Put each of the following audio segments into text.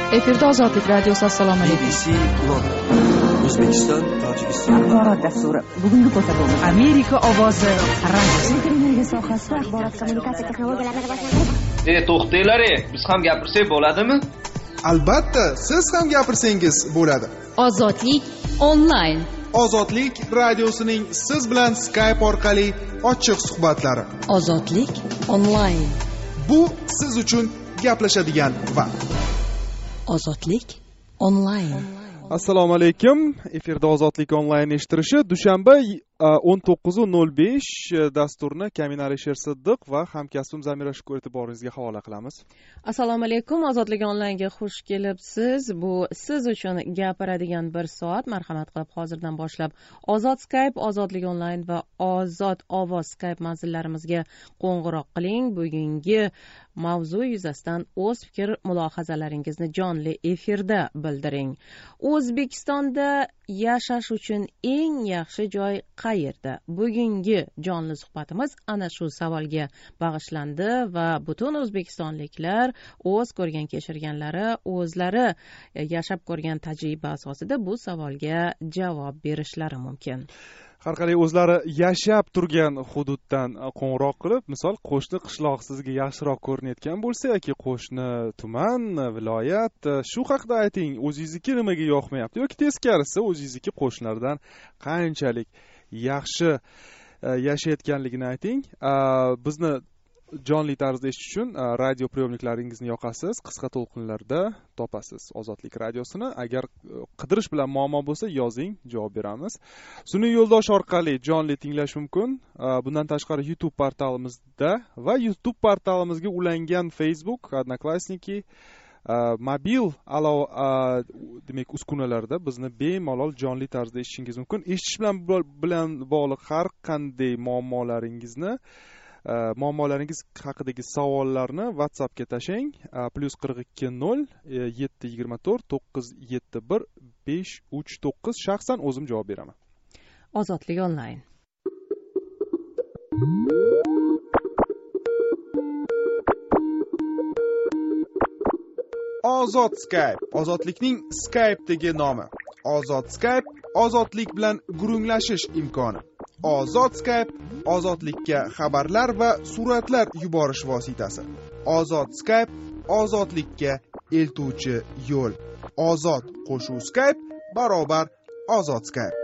Efirda Ozodlik radiosi. Assalomu alaykum. BBC London, O'zbekiston, Tojikiston. Axborot dasturi. Bugungi ko'rsatuvimiz Amerika ovozi radiosi. energiya sohasida axborot kommunikatsiya texnologiyalarini rivojlantirish. To'xtanglar, biz ham gapirsak bo'ladimi? Albatta, siz ham gapirsangiz bo'ladi. Ozodlik onlayn. Ozodlik radiosining siz bilan Skype orqali ochiq suhbatlari. Ozodlik onlayn. Bu siz uchun gaplashadigan vaqt. Ozodlik onlayn. Assalomu alaykum. Efirda Ozodlik onlayn eshittirishi dushanba 19:05 dasturni Kamin Alisher Siddiq va hamkasbim Zamira Shukur e'tiboringizga havola qilamiz. Assalomu alaykum. Ozodlik onlaynga xush kelibsiz. Bu siz uchun gapiradigan bir soat. Marhamat qilib hozirdan boshlab Ozod Skype, Ozodlik onlayn va Ozod ovoz Skype manzillarimizga qo'ng'iroq qiling. Bugungi mavzu yuzasidan o'z fikr mulohazalaringizni jonli efirda bildiring. O'zbekistonda yashash uchun eng yaxshi joy qayerda? Bugungi jonli suhbatimiz ana shu savolga bag'ishlandi va butun o'zbekistonliklar o'z ko'rgan kechirganlari, o'zlari yashab ko'rgan tajriba asosida bu savolga javob berishlari mumkin. Har qalay o'zlari yashab turgan hududdan qo'ng'iroq qilib, misol qo'shni qishloq sizga yaxshiroq ko'rinayotgan bo'lsa yoki qo'shni tuman, viloyat, shu haqida ayting. O'zingizniki nimaga yoqmayapti yoki teskarisi o'zingizniki qo'shnilardan qanchalik yaxshi yashayotganligini ayting. Bizni jonli tarzda eshitish uchun radio priyomniklaringizni yoqasiz, qisqa to'lqinlarda topasiz Ozodlik radiosini. Agar qidirish bilan muammo bo'lsa yozing, javob beramiz. Sun'iy yo'ldosh orqali jonli tinglash mumkin. Bundan tashqari YouTube portalimizda va YouTube portalimizga ulangan Facebook, Odnoklassniki, mobil demak uskunalarda bizni bemalol jonli tarzda eshitishingiz mumkin. Eshitish bilan bog'liq har qanday muammolaringiz haqidagi savollarni WhatsAppga tashlang. +42 0 724 971 539. Shaxsan o'zim javob beraman. Ozodlik onlayn. Ozod Skype, ozodlikning Skype'dagi nomi. Ozod Skype, ozodlik bilan gurunglashish imkoni. Ozod Skype, ozodlikka xabarlar va suratlar yuborish vositasi. Ozod Skype, ozodlikka eltuvchi yo'l. Ozod qo'shuv Skype barobar Ozod Skype.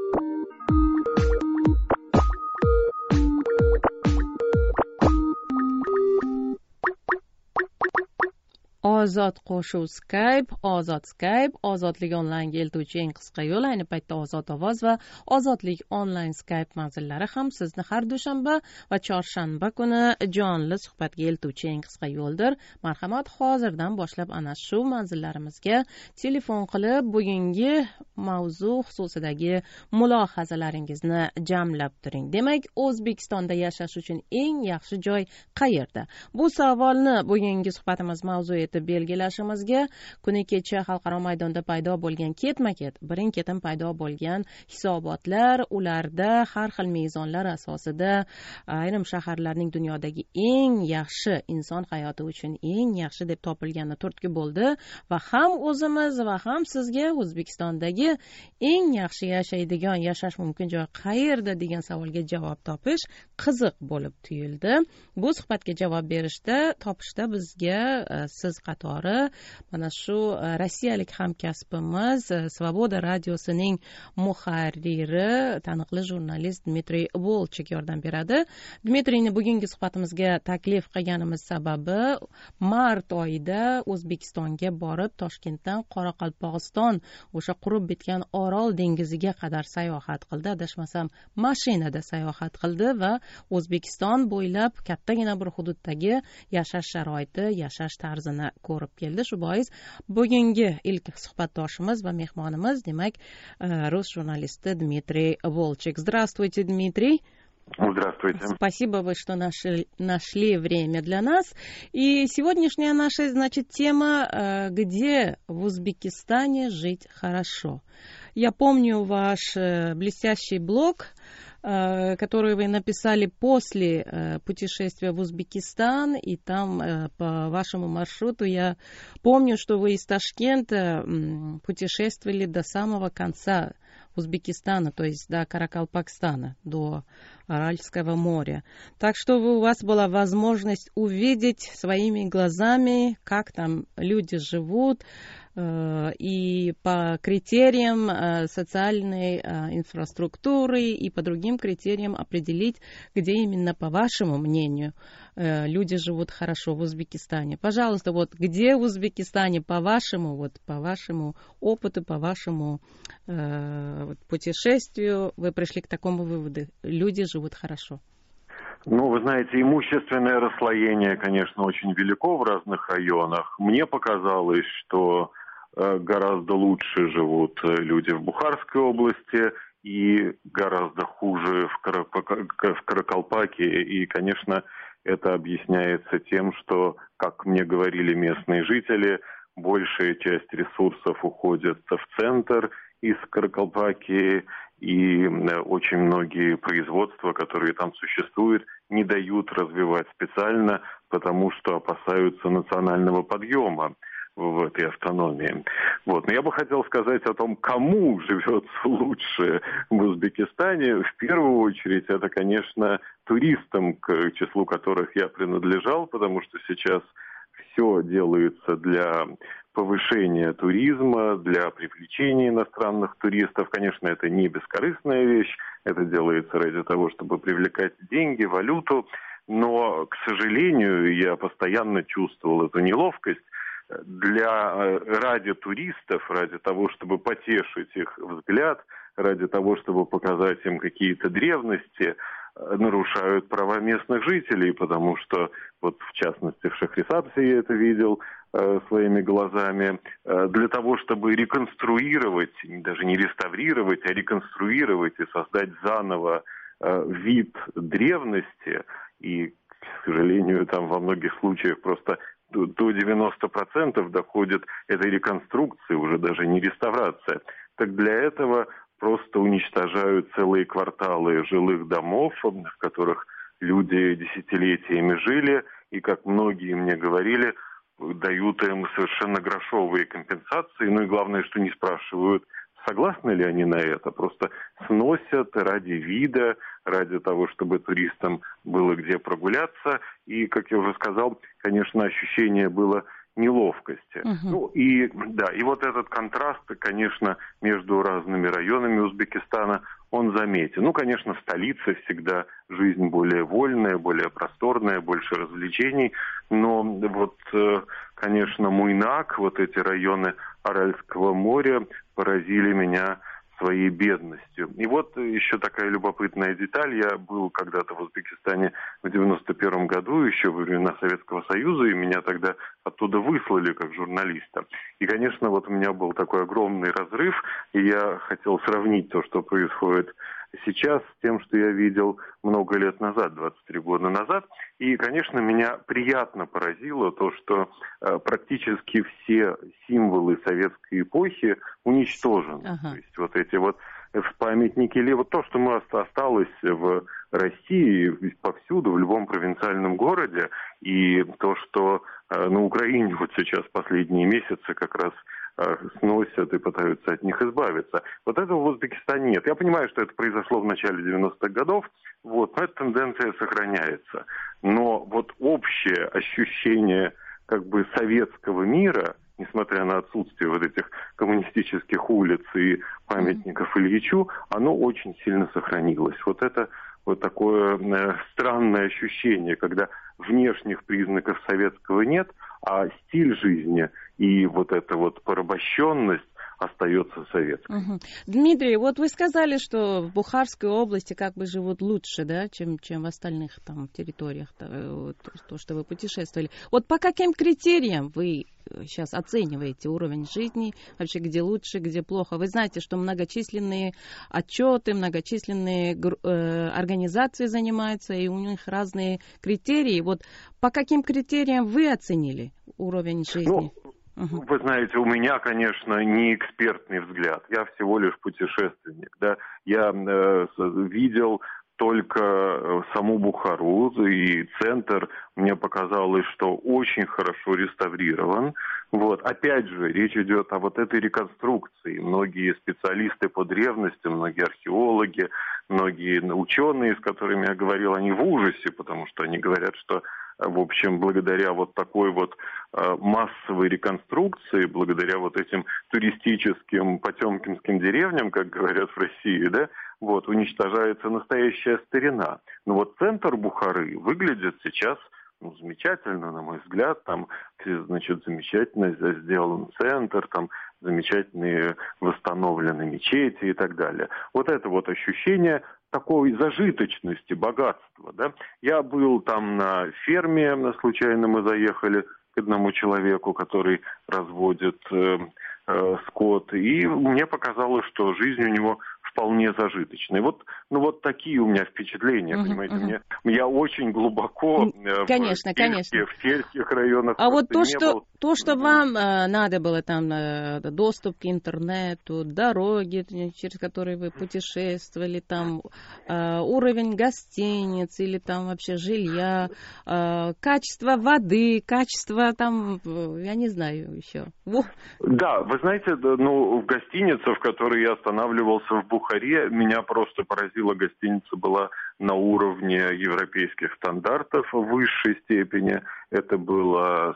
Ozod qo'shuv Skype, Ozod Skype, Ozodlik onlaynga eltuvchi eng qisqa yo'l. Ayni paytda Ozod ovoz va Ozodlik onlayn Skype manzillari ham sizni har dushanba va chorshanba kuni jonli suhbatga eltuvchi eng qisqa yo'ldir. Marhamat, hozirdan boshlab ana shu manzillarimizga telefon qilib bugungi mavzu xususidagi mulohazalaringizni jamlab turing. Demak, O'zbekistonda yashash uchun eng yaxshi joy qayerda? Bu savolni bugungi suhbatimiz mavzu etib belgilashimizga kuni kecha xalqaro maydonda paydo bo'lgan ketma-ket, birin-ketin paydo bo'lgan hisobotlar, ularda har xil mezonlar asosida ayrim shaharlarning dunyodagi eng yaxshi inson hayoti uchun eng yaxshi deb topilgani turtki bo'ldi va ham o'zimiz va ham sizga O'zbekistondagi eng yaxshi yashaydigan, yashash mumkin joy qayerda degan savolga javob topish qiziq bo'lib tuyuldi. Bu suhbatga javob berishda, topishda bizga siz qatori mana shu rossiyalik hamkasbimiz Svoboda radiosining muharriri, taniqli jurnalist Dmitriy Volchik yordam beradi. Dmitriyni bugungi suhbatimizga taklif qilganimiz sababi mart oyida O'zbekistonga borib, Toshkentdan Qoraqalpog'iston, o'sha qurib bitgan Orol dengiziga qadar sayohat qildi. Adashmasam, mashinada sayohat qildi va O'zbekiston bo'ylab kattagina bir hududdagi yashash sharoiti, yashash tarzini ko'rib keldi. Shu bois bugungi ilk suhbatdoshimiz va mehmonimiz demak rus jurnalisti Dmitriy Volchik. Здравствуйте, Дмитрий. Здравствуйте. Спасибо, что нашли время для нас. И сегодняшняя наша, тема, где в Узбекистане жить хорошо. Я помню ваш блестящий блог которую вы написали после путешествия в Узбекистан, и там по вашему маршруту я помню, что вы из Ташкента путешествовали до самого конца Узбекистана, то есть до Каракалпакстана, до Аральского моря. Так что у вас была возможность увидеть своими глазами, как там люди живут, и по критериям социальной инфраструктуры, и по другим критериям определить, где именно, по вашему мнению, люди живут хорошо в Узбекистане. Пожалуйста, вот где в Узбекистане, по вашему опыту, по вашему путешествию, вы пришли к такому выводу: люди живут хорошо? Ну, вы знаете, имущественное расслоение, конечно, очень велико в разных районах. Мне показалось, что гораздо лучше живут люди в Бухарской области и гораздо хуже в Каракалпаке. И, конечно, это объясняется тем, что, как мне говорили местные жители, большая часть ресурсов уходит в центр из Каракалпаки, и очень многие производства, которые там существуют, не дают развивать специально, потому что опасаются национального подъема в этой автономии. Вот. Но я бы хотел сказать о том, кому живется лучше в Узбекистане. В первую очередь, это, конечно, туристам, к числу которых я принадлежал, потому что сейчас все делается для повышения туризма, для привлечения иностранных туристов. Конечно, это не бескорыстная вещь, это делается ради того, чтобы привлекать деньги, валюту. Но, к сожалению, я постоянно чувствовал эту неловкость. Ради туристов, ради того, чтобы потешить их взгляд, ради того, чтобы показать им какие-то древности, нарушают права местных жителей, потому что, вот в частности, в Шахрисабзе я это видел своими глазами, для того, чтобы реконструировать, даже не реставрировать, а реконструировать и создать заново вид древности, и, к сожалению, там во многих случаях просто до 90% доходит этой реконструкции, уже даже не реставрация. Так для этого просто уничтожают целые кварталы жилых домов, в которых люди десятилетиями жили, и, как многие мне говорили, дают им совершенно грошовые компенсации, ну и главное, что не спрашивают, согласны ли они на это, просто сносят ради вида, ради того, чтобы туристам было где прогуляться. И, как я уже сказал, конечно, ощущение было неловкости. Ну и да, и вот этот контраст, конечно, между разными районами Узбекистана, он заметен. Ну, конечно, в столице всегда жизнь более вольная, более просторная, больше развлечений, но вот, конечно, Муйнак, вот эти районы Аральского моря поразили меня своей бедностью. И вот еще такая любопытная деталь. Я был когда-то в Узбекистане в 91 году, еще во времена Советского Союза, и меня тогда оттуда выслали как журналиста. И, конечно, вот у меня был такой огромный разрыв, и я хотел сравнить то, что происходит сейчас, с тем, что я видел много лет назад, 23 года назад. И, конечно, меня приятно поразило то, что практически все символы советской эпохи уничтожены. То есть вот эти вот памятники, или вот то, что осталось в России повсюду, в любом провинциальном городе, и то, что на Украине вот сейчас последние месяцы как раз сносят и пытаются от них избавиться. Вот этого в Узбекистане нет. Я понимаю, что это произошло в начале 90-х годов, вот, но эта тенденция сохраняется. Но вот общее ощущение как бы советского мира, несмотря на отсутствие вот этих коммунистических улиц и памятников Ильичу, оно очень сильно сохранилось. Вот это вот такое странное ощущение, когда внешних признаков советского нет, а стиль жизни и вот эта вот порабощенность остается советской. Дмитрий, вот вы сказали, что в Бухарской области как бы живут лучше, да, чем в остальных там территориях, то, что вы путешествовали. Вот по каким критериям вы сейчас оцениваете уровень жизни, вообще где лучше, где плохо? Вы знаете, что многочисленные отчеты, многочисленные организации занимаются, и у них разные критерии. Вот по каким критериям вы оценили уровень жизни? Вы знаете, у меня, конечно, не экспертный взгляд. Я всего лишь путешественник. Да? Я видел только саму Бухару, и центр мне показалось, что очень хорошо реставрирован. Вот. Опять же, речь идет о вот этой реконструкции. Многие специалисты по древности, многие археологи, многие ученые, с которыми я говорил, они в ужасе, потому что они говорят, что, в общем, благодаря вот такой вот массовой реконструкции, благодаря вот этим туристическим потемкинским деревням, как говорят в России, да, вот, уничтожается настоящая старина. Но вот центр Бухары выглядит сейчас замечательно, на мой взгляд. Там, значит, замечательно сделан центр, там замечательные восстановлены мечети и так далее. Вот это вот ощущение такой зажиточности, богатства. Да? Я был там на ферме, случайно мы заехали к одному человеку, который разводит скот, и мне показалось, что жизнь у него вполне зажиточная. Вот, ну вот такие у меня впечатления, понимаете, я очень глубоко конечно. в сельских районах. А вот то, что вам надо было, там доступ к интернету, дороги, через которые вы путешествовали, там уровень гостиниц или там вообще жилья, качество воды, качество там, я не знаю еще. Да, вы знаете, ну, в гостинице, в которой я останавливался в Бухаре, меня просто поразила. Гостиница была на уровне европейских стандартов в высшей степени. Это было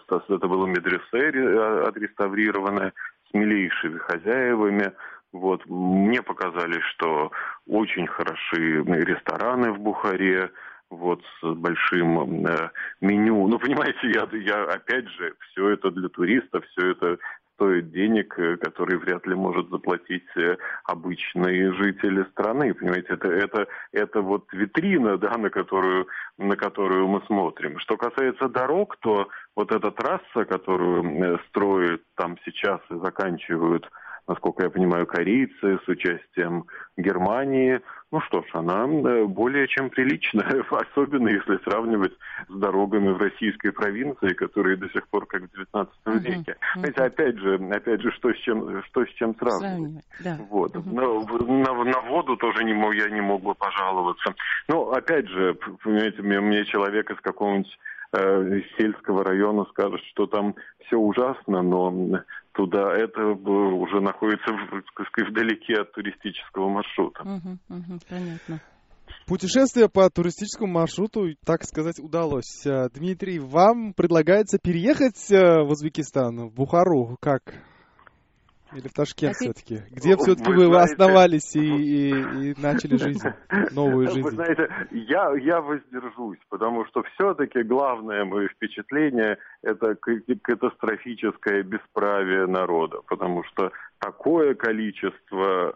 медресе отреставрированное с милейшими хозяевами. Вот. Мне показали, что очень хороши рестораны в Бухаре, вот, с большим меню. Ну, понимаете, я опять же, все это для туристов, все это стоит денег, которые вряд ли может заплатить обычные жители страны. Понимаете, это вот витрина, да, на которую мы смотрим. Что касается дорог, то вот эта трасса, которую строят там сейчас и заканчивают, насколько я понимаю, корейцы с участием Германии, ну что ж, она более чем приличная, особенно если сравнивать с дорогами в российской провинции, которые до сих пор как в XIX веке. Знаете, опять же, что с чем сравнивать. Да. Вот. На воду тоже я не мог бы пожаловаться. Но опять же, понимаете, мне человек из какого-нибудь сельского района скажет, что там все ужасно, но туда это уже находится вдалеке от туристического маршрута. Понятно. Путешествие по туристическому маршруту, так сказать, удалось. Дмитрий, вам предлагается переехать в Узбекистан, в Бухару, как? Или в Ташкент все-таки? Где все-таки вы основались и начали жизнь, новую жизнь? Вы знаете, я воздержусь, потому что все-таки главное мое впечатление – это катастрофическое бесправие народа, потому что такое количество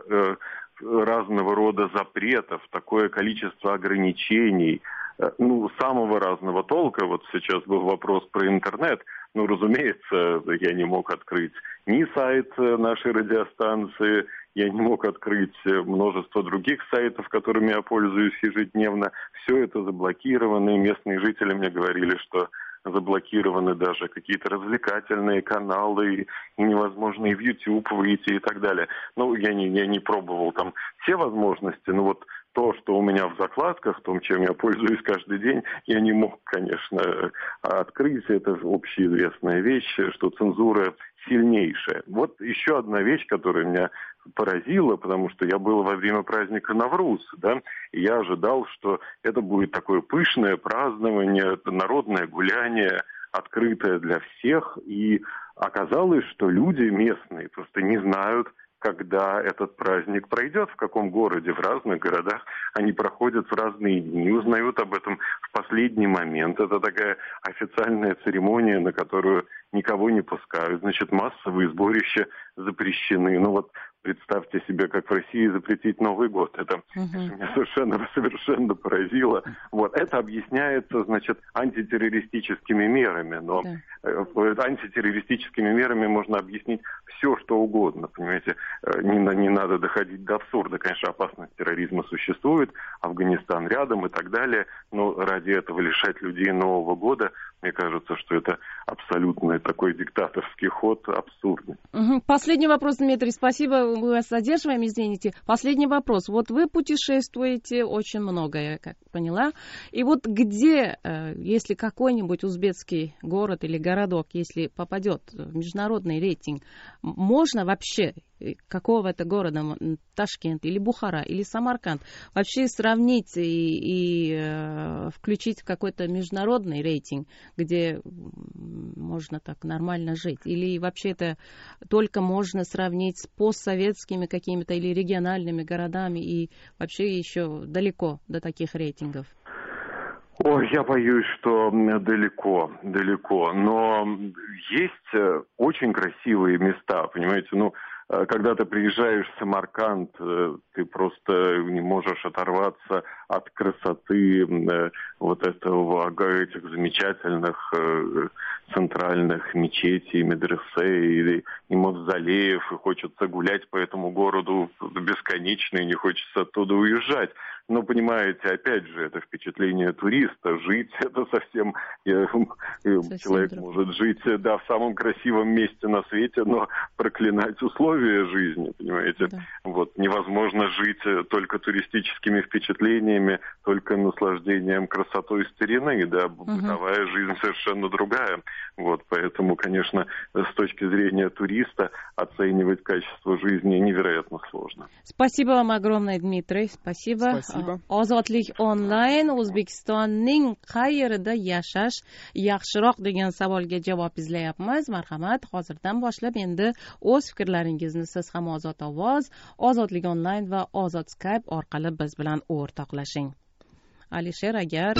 разного рода запретов, такое количество ограничений, самого разного толка. Вот сейчас был вопрос про интернет. Ну, разумеется, я не мог открыть ни сайт нашей радиостанции, я не мог открыть множество других сайтов, которыми я пользуюсь ежедневно. Все это заблокировано, и местные жители мне говорили, что заблокированы даже какие-то развлекательные каналы, и невозможно и в YouTube выйти и так далее. Ну, я не пробовал там все возможности, но вот то, что у меня в закладках, том, чем я пользуюсь каждый день, я не мог, конечно, открыть. Это общеизвестная вещь, что цензура сильнейшая. Вот еще одна вещь, которая меня поразила, потому что я был во время праздника Навруз, да, и я ожидал, что это будет такое пышное празднование, народное гуляние, открытое для всех, и оказалось, что люди местные просто не знают, когда этот праздник пройдет, в каком городе, в разных городах. Они проходят в разные дни, узнают об этом в последний момент. Это такая официальная церемония, на которую никого не пускают. Значит, массовые сборища запрещены. Ну вот представьте себе, как в России запретить Новый год. Это меня совершенно поразило. Вот. Это объясняется, значит, антитеррористическими мерами. Но антитеррористическими мерами можно объяснить все, что угодно. Понимаете, не надо доходить до абсурда. Конечно, опасность терроризма существует, Афганистан рядом и так далее. Но ради этого лишать людей Нового года, мне кажется, что это абсолютно такой диктаторский ход, абсурдный. Последний вопрос, Дмитрий, спасибо, мы вас задерживаем, извините. Последний вопрос. Вот вы путешествуете очень много, я как поняла. И вот где, если какой-нибудь узбекский город или городок, если попадет в международный рейтинг, можно вообще какого-то города, Ташкент или Бухара или Самарканд, вообще сравнить и включить в какой-то международный рейтинг, где можно так нормально жить? Или вообще это только можно сравнить с постсоветскими какими-то или региональными городами и вообще еще далеко до таких рейтингов? Ой, я боюсь, что далеко. Но есть очень красивые места, понимаете, когда ты приезжаешь в Самарканд, ты просто не можешь оторваться от красоты этих замечательных центральных мечетей, медресе и мавзолеев, и хочется гулять по этому городу бесконечно, и не хочется оттуда уезжать. Но, понимаете, опять же, это впечатление туриста. Жить это совсем человек может жить, в самом красивом месте на свете, но проклинать условия жизни, понимаете. Да. Невозможно жить только туристическими впечатлениями, только наслаждением красотой старины, бытовая жизнь совершенно другая. Поэтому, конечно, с точки зрения туриста оценивать качество жизни невероятно сложно. Спасибо вам огромное, Дмитрий. Спасибо. Ozodlik onlayn O'zbekistonning qayerida yashash yaxshiroq degan savolga javob izlayapmiz. Marhamat, hozirdan boshlab endi o'z fikrlaringizni siz ham Ozod ovoz, Ozodlik onlayn va Ozod Skype orqali biz bilan o'rtoqlashing. Alisher, agar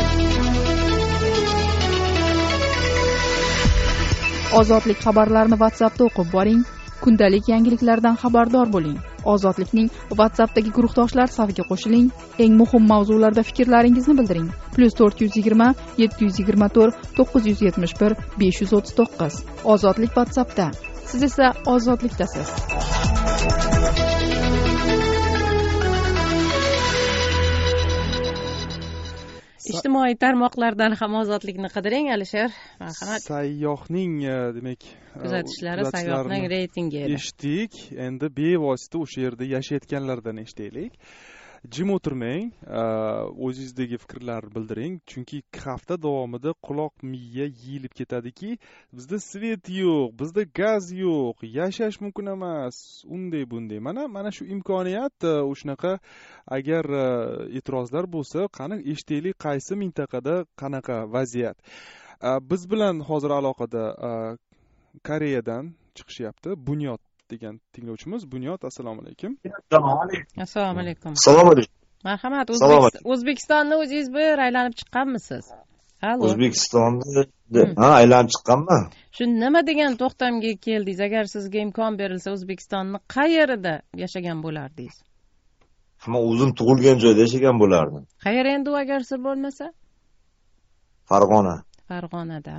Ozodlik xabarlarini WhatsAppda o'qib boring. Kundalik yangiliklardan xabardor bo'ling. Ozodlikning WhatsAppdagi guruhdoshlar safiga qo'shiling. Eng muhim mavzularda fikrlaringizni bildiring. +420 724 971 539. Ozodlik WhatsAppda. Siz esa ozodlikdasiz. Ijtimoiy tarmoqlardan ham ozodlikni qidiring, Alisher. Marhamat. Sayyohning demak kuzatishlari, sayyohning reytingi edi. Eshitdik. Endi bevosita o'sha yerda yashayotganlardan eshitaylik. Jim o'tirmang, o'zingizdagi fikrlarni bildiring, chunki hafta davomida quloq miya yeyilib ketadiki, bizda svet yo'q, bizda gaz yo'q, yashash mumkin emas, unday bunday. Mana shu imkoniyat, o'shanaqa agar e'tirozlar bo'lsa, qani eshitaylik, qaysi mintaqada qanaqa vaziyat. Biz bilan hozir aloqada Koreyadan chiqishyapti Bunyod degan tinglovchimiz. Bunyod, assalomu alaykum. Assalomu alaykum. Assalomu alaykum. Marhamat, O'zbekistonni o'zingiz bir aylanib chiqqanmisiz? O'zbekistonni aylanib chiqqanman. Shu nima degan to'xtamga keldingiz? Agar sizga imkon berilsa, O'zbekistonni qayerida yashagan bo'lardingiz? Men o'zim tug'ilgan joyda yashagan bo'lardim. Qayer endi u agar sir bo'lmasa? Farg'ona. Farg'onada,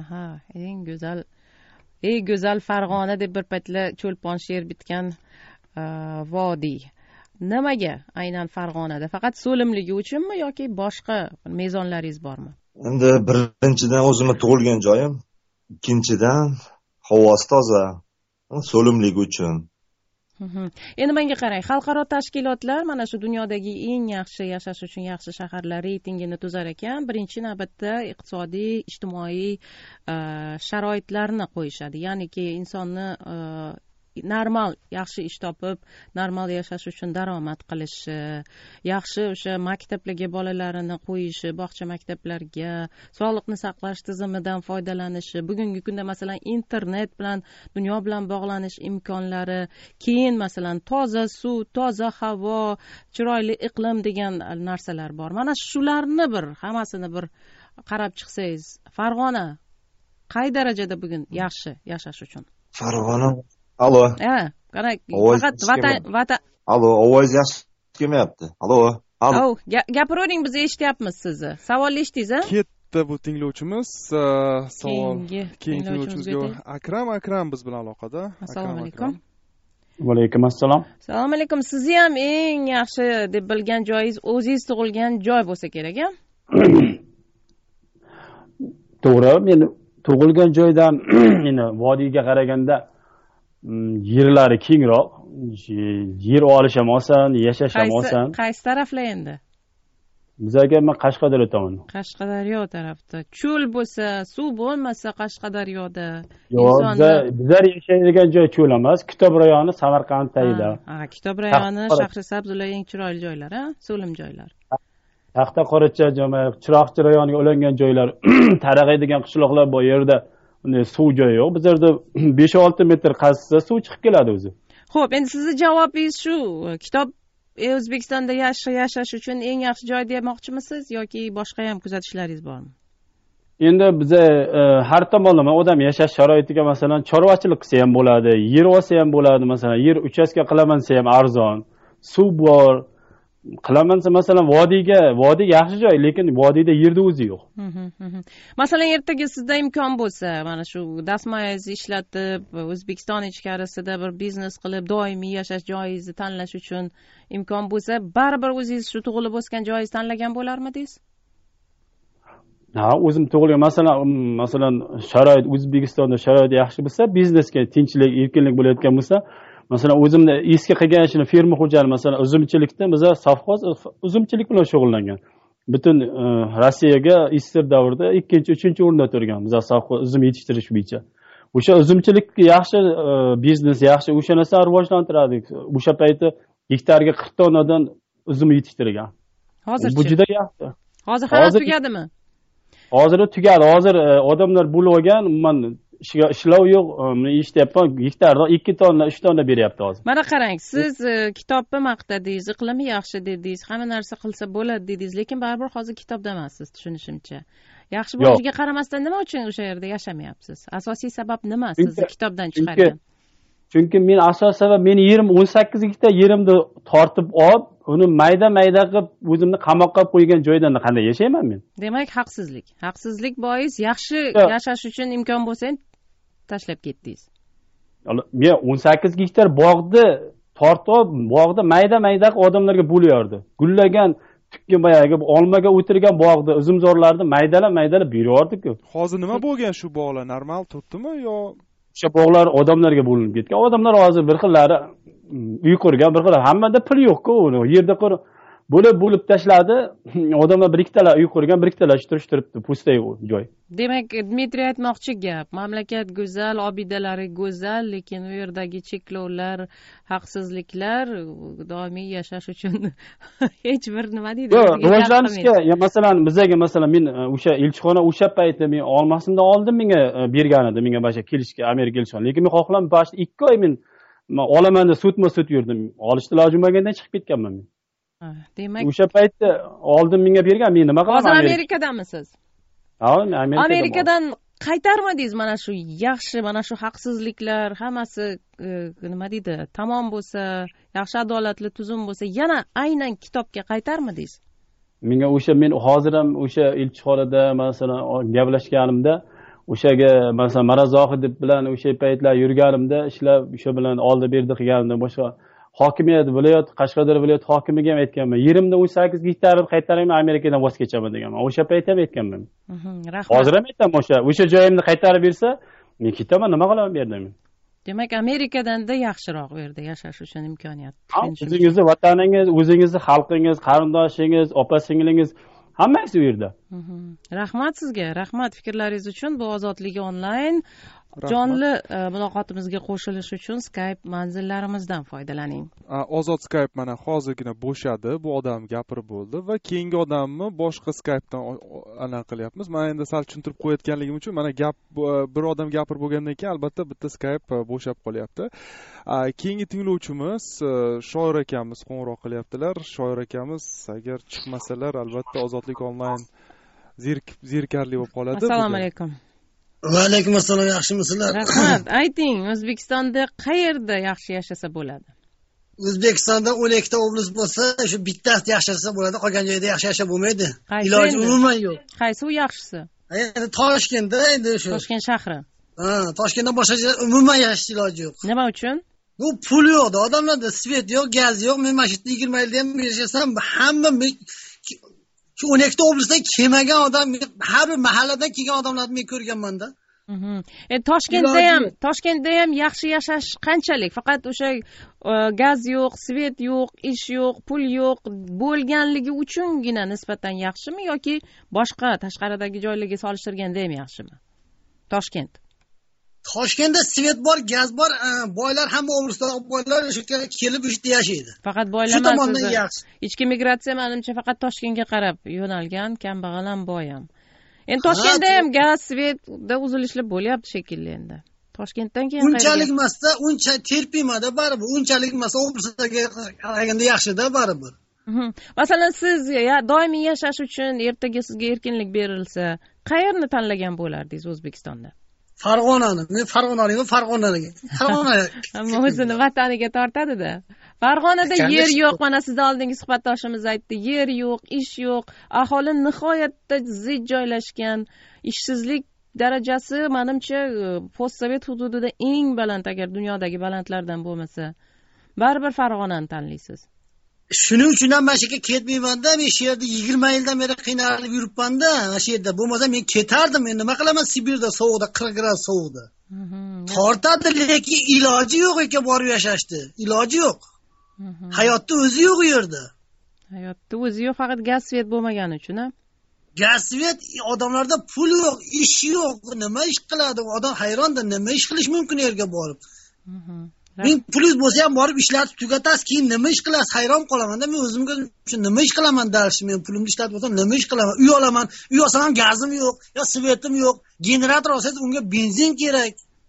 eng go'zal Farg'ona deb bir paytlar cho'lpon she'r bitgan vodiy. Nimaga aynan Farg'onada? Faqat so'limligi uchunmi yoki boshqa mezonlaringiz bormi? Endi birinchidan o'zimni tug'ilgan joyim, ikkinchidan havosi toza, so'limligi uchun. Endi menga qarang, xalqaro tashkilotlar mana shu dunyodagi eng yaxshi yashash uchun yaxshi shaharlar reytingini tuzar ekan. Birinchi navbatda iqtisodiy, ijtimoiy sharoitlarni qo'yishadi. Ya'niki insonni normal yaxshi ish topib, normal yashash uchun daromad qilishi, yaxshi o'sha maktablarga bolalarini qo'yishi, bog'cha maktablarga, sog'liqni saqlash tizimidan foydalanishi, bugungi kunda masalan internet bilan, dunyo bilan bog'lanish imkonlari, keyin masalan toza suv, toza havo, chiroyli iqlim degan narsalar bor. Mana shularni hammasini bir qarab chiqsangiz, Farg'ona qay darajada bugun yaxshi yashash uchun? Farg'ona. Alo. Qarang, faqat vatan. Alo, ovoz yaxshi kelmayapti. Alo. Gapiravering, biz eshityapmiz sizni. Savolni eshitdingiz-a? Ketdi bu tinglovchimiz. Keyingi tinglovchimizga Akram biz bilan aloqada. Assalomu alaykum. Va alaykum assalom. Assalomu alaykum. Sizni ham eng yaxshi deb bilgan joyingiz o'zingiz tug'ilgan joy bo'lsa kerak-a? To'g'ri, men tug'ilgan joydan endi vodiyga qaraganda yerlari kengroq, yer olish ham oson, yashash ham oson. Qaysi taraflar endi? Bizga men Qashqadaryo tomon. Qashqadaryo tarafda. Cho'l bo'lsa, suv bo'lmasa Qashqadaryoda. Yo'q, bizlar yashaydigan joy cho'l emas, Kitob rayoni Samarqand tagida. Kitob rayoni Shahrisabz ular eng chiroyli joylar, so'lim joylar. Taxtaqoracha, Chiroqchi rayoniga ulangan joylar, tarag'aydigan qishloqlar bor yerda unday suv joyi yo'q. Bizlarda 5-6 metr qazisa suv chiqib keladi o'zi. Xo'p, endi sizning javobingiz shu. Kitob O'zbekistonda yashash uchun eng yaxshi joy demoqchimisiz yoki boshqa ham kuzatishlaringiz bormi? Endi biza har tomonlama odam yashash sharoitiga masalan chorvachilik qilsa ham bo'ladi, yer olsa ham bo'ladi, masalan yer uchastka qilaman desa ham arzon, suv bor. Qilaman desa masalan vodiy yaxshi joy, lekin vodiyda yerni o'zi yo'q. Masalan ertaga sizda imkon bo'lsa, mana shu dastmoyangizni ishlatib, O'zbekiston ichkarisida bir biznes qilib, doimiy yashash joyingizni tanlash uchun imkon bo'lsa, baribir o'zingiz shu tug'ilib o'sgan joyingizni tanlagan bo'larmidingiz? Ha, o'zim tug'ilgan masalan sharoit O'zbekistonda sharoit yaxshi bo'lsa, biznesga tinchlik, erkinlik bo'layotgan bo'lsa, masalan o'zimni eski qilgan ishini ferma xo'jaligi masalan uzumchilikda biz sovxoz uzumchilik bilan shug'ullangan. Butun Rossiyaga istir davrida 2-3 o'rinda turgan biz sovxoz uzum yetishtirish bo'yicha. O'sha uzumchilik yaxshi biznes, yaxshi o'sha narsani rivojlantirdik. O'sha payti hektarga 40 tonnadan uzum yetishtirgan. Hozirchi. Bu juda yaxshi. Hozir hamma tugadimi? Hozir tugadi. Hozir odamlar bo'lib olgan, umuman ishlov yo'q, ishlayapman, hektardan 2 tonna, 3 tonna beryapti hozir. Mana qarang, siz kitobni maqtadingiz, iqlimi yaxshi dedingiz, hamma narsa qilsa bo'ladi dedingiz, lekin baribir hozir kitobda emassiz, tushunishimcha. Yaxshi bo'lishiga qaramasdan nima uchun o'sha yerda yashamayapsiz? Asosiy sabab nima sizni kitobdan chiqargan? Chunki men asosiy sabab meni yerim 18 gektar yerimni tortib olib, uni mayda-mayda qilib o'zimni qamoqqa qo'ygan joydan qanday yashayman men? Demak, haqsizlik. Haqsizlik bois yaxshi yashash uchun imkon bo'lsa ham tashlab ketdingiz. Men 18 gektar bog'ni tortib, bog'da mayda-mayda odamlarga bo'lardi. Gullagan tukki boyagi olmaga o'tirgan bog'da uzumzorlarni maydalab beryordi-ku. Hozir nima bo'lgan shu bog'lar? Normal turibdimi yo o'sha bog'lar odamlarga bo'linib ketgan. Odamlar hozir bir xillari uy qurgan, bir xillari hammada pul yo'q-ku, uni yerda bo'lib tashladi. Odamlar bir ikkitalar uy qurgan, bir ikkitalar turibdi, pustay joy. Demak, Dmitriy aytmoqchi gap, mamlakat go'zal, obidalari go'zal, lekin u yerdagi cheklovlar, haqsizliklar doimiy yashash uchun hech bir nima deydi? Rivojlanishga, masalan, bizga masalan men o'sha elchixona o'sha paytda men olmasimdan oldin menga bergan edi, menga boshqa kelishga Amerika elchixona. Lekin men xohladim, boshqa 2 oy men olaman deb sut yurdim. Olishni iloji bo'lmagandan chiqib ketganman men. Demak, o'sha paytda oldin menga bergan, men nima qilaman? Hozir Amerikadamisiz? Ha, Amerikadan qaytarmadingiz mana shu yaxshi, mana shu haqsizliklar hammasi nima deydi, tamom bo'lsa, yaxshi adolatli tuzum bo'lsa, yana aynan kitobga qaytarmadingiz? Menga men hozir ham o'sha elchixonada masalan gaplashganimda, o'shaga masalan Maraz Zohidov bilan o'sha paytlar yurganimda, ishlab o'sha bilan oldi berdi qilganimda boshqa hokimiyat viloyat Qashqadaryo viloyat hokimiga ham aytganman. Yerimda 18 gektarni qaytarayman, Amerikadan voz kechaman deganman. O'sha paytda ham aytganman. Rahmat. Hozir ham aytaman, o'sha joyimni qaytarib bersa, men ketaman, nima qilaman bu yerda men? Demak, Amerikadanda yaxshiroq u yerda yashash uchun imkoniyat. O'zingizni vataningiz, o'zingizni xalqingiz, qarindoshingiz, opa-singlingiz hammasi u yerda. Rahmat sizga, rahmat fikrlaringiz uchun. Bu Ozodlik onlayn jonli muloqotimizga qo'shilish uchun Skype manzillarimizdan foydalaning. Ozod Skype mana hozirgina bo'shadi. Bu odam gapirib bo'ldi va keyingi odamni boshqa Skype'dan anaqa qilyapmiz. Men endi sal tushuntirib qo'yayotganligim uchun mana bir odam gapirib bo'lgandan keyin albatta bitta Skype bo'shab qolyapti. Keyingi tinglovchimiz Shoir akamiz qo'ng'iroq qilyaptilar. Shoir akamiz agar chiqmasalar albatta Ozodlik onlayn zerikarli bo'lib qoladi. Assalomu alaykum. Va alaykum assalom, yaxshimisizlar? Rahmat. Ayting, O'zbekistonda qayerda yaxshi yashasa bo'ladi? O'zbekistonda 12 ta oblast bo'lsa, shu bittasida yaxshi yashasa bo'ladi, qolgan joyda yaxshi yashab bo'lmaydi. Iloji umuman yo'q. Qaysi u yaxshisi? Endi Toshkentda, endi shu. Toshkent shahri. Toshkentda boshqa joyda umuman yashash iloji yo'q. Nima uchun? Bu pul yo'qda, odamlarda svet yo'q, gaz yo'q. Men mana shu 20 yilda ham yashasam, hamma shu 12 ta oblastdan kelmagan odam, har bir mahalladan kelgan odamlarni men ko'rganman-da. Toshkentda ham yaxshi yashash qanchalik? Faqat o'sha gaz yo'q, svet yo'q, ish yo'q, pul yo'q bo'lganligi uchungina nisbatan yaxshimi yoki boshqa tashqaridagi joylarga solishtirganda ham yaxshimi? Toshkentda svet bor, gaz bor, boylar hamma O'zbekiston boylar o'sha yerga kelib u yerda yashaydi. Faqat boylar emas. Ichki migratsiya menimcha faqat Toshkentga qarab yo'nalgan, kambag'al ham, boy ham. Endi Toshkentda ham gaz, svetda uzilishlar bo'lyapti shekilli endi. Toshkentdan keyin unchalik emasda, uncha terpimada baribir, unchalik emas, O'zbekistonga qaraganda yaxshida baribir. Masalan, siz doimiy yashash uchun ertaga sizga erkinlik berilsa, qayerni tanlagan bo'lardingiz O'zbekistonda? Farg'onani. Men Farg'onalikman, Farg'onaga. Hamma o'zini vataniga tortadi-da. Farg'onada yer yo'q, mana sizning oldingi suhbatdoshimiz aytdi, yer yo'q, ish yo'q, aholi nihoyatda zich joylashgan, ishsizlik darajasi menimcha postsovet hududida eng baland, agar dunyodagi balandlardan bo'lmasa, baribir Farg'onani tanlaysiz. Shuning uchun ham mana shu yerga ketmayman-da, men shu yerda 20 yildan beri qiynalib yuribman-da, mana shu yerda. Bo'lmasa men ketardim, endi nima qilaman Sibirda sovuqda, 40 gradus sovuqda. Tortadi, lekin iloji yo'q ekan borib yashashdi. Iloji yo'q. Hayotda o'zi yo'q u yerda. Hayotda o'zi yo'q, faqat gaz svet bo'lmagani uchun, ha? Gaz svet, odamlarda pul yo'q, ish yo'q. Nima ish qiladi? Odam hayronda, nima ish qilish mumkin yerga borib? Men pulingiz bo'lsa ham borib ishlatib tugatasiz, keyin nima ish qilasiz? Hayron qolaman-da, men o'zimga nima ish qilaman darsh, men pulimni ishlatib olsam nima ish qilaman? Uy olaman, uy olsam ham gazim yo'q, yo svetim yo'q. Generator olsangiz unga benzin kerak.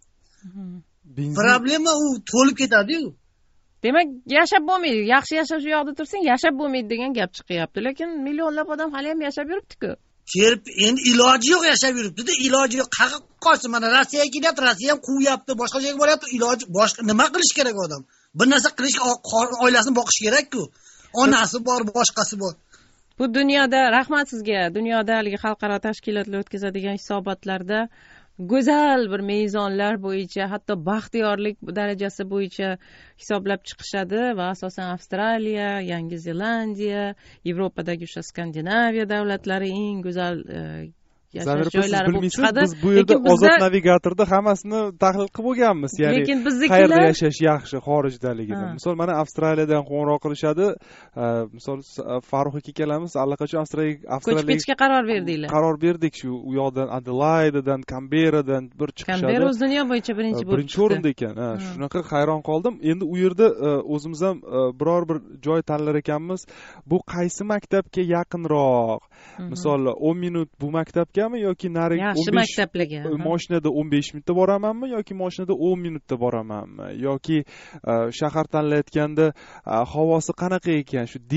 Problema u to'lib ketadi-yu. Demak, yashab bo'lmaydi. Yaxshi yashash u yoqda tursang, yashab bo'lmaydi degan gap chiqyapti, lekin millionlab odam hali ham yashab yuribdi-ku. Endi iloji yo'q yashab yuribdi-da, iloji yo'q. Qayerga qochsin? Mana Rossiyaga kelyapti, Rossiya ham quvyapti, boshqa joyga boryapti, iloji boshqa nima qilish kerak odam? Bir narsa qilish, oilasini boqish kerak-ku. Onasi bor, boshqasi bor. Bu dunyoda, rahmat sizga, dunyoda haligi xalqaro tashkilotlar o'tkazadigan hisobotlarda go'zal bir mezonlar bo'yicha, hatto baxtiyorlik darajasi bo'yicha hisoblab chiqishadi va asosan Avstraliya, Yangi Zelandiya, Yevropadagi o'sha Skandinaviya davlatlari eng go'zal yashash joylari bo'lib chiqadi. Biz bu yerda ozod navigatorda hammasini tahlil qilib bo'lganmiz, ya'ni qayerda yashash yaxshi xorijdaligini. Misol mana Avstraliyadan qo'ng'iroq qilishadi. Misol Farruh aka kelamiz, allaqachon Avstraliyaga ko'chib ketishga qaror berdinglar. Qaror berdik, shu u yoqdan Adelaidedan, Canberradan bir chiqishadi. Canberra o'z dunyo bo'yicha birinchi o'rinda ekan. Shunaqa hayron qoldim. Endi u yerda o'zimiz ham biror bir joy tanlar ekanmiz. Bu qaysi maktabga yaqinroq? Misol 10 minut bu maktabga yoki nari yaxshi maktablarga mashinada 15 minutda boramanmi yoki mashinada 10 minutda boramanmi yoki shahar tanlayotganda havosi qanaqa ekan, shu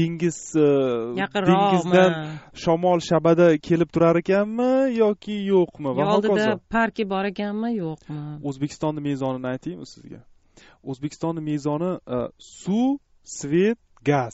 dengizdan shamol shabada kelib turar ekanmi yoki yo'qmi va hokazo. Oldida parki bor ekanmi yo'qmi? O'zbekistonning mezonini aytaymi sizga? O'zbekistonning mezoni suv, svet, gaz.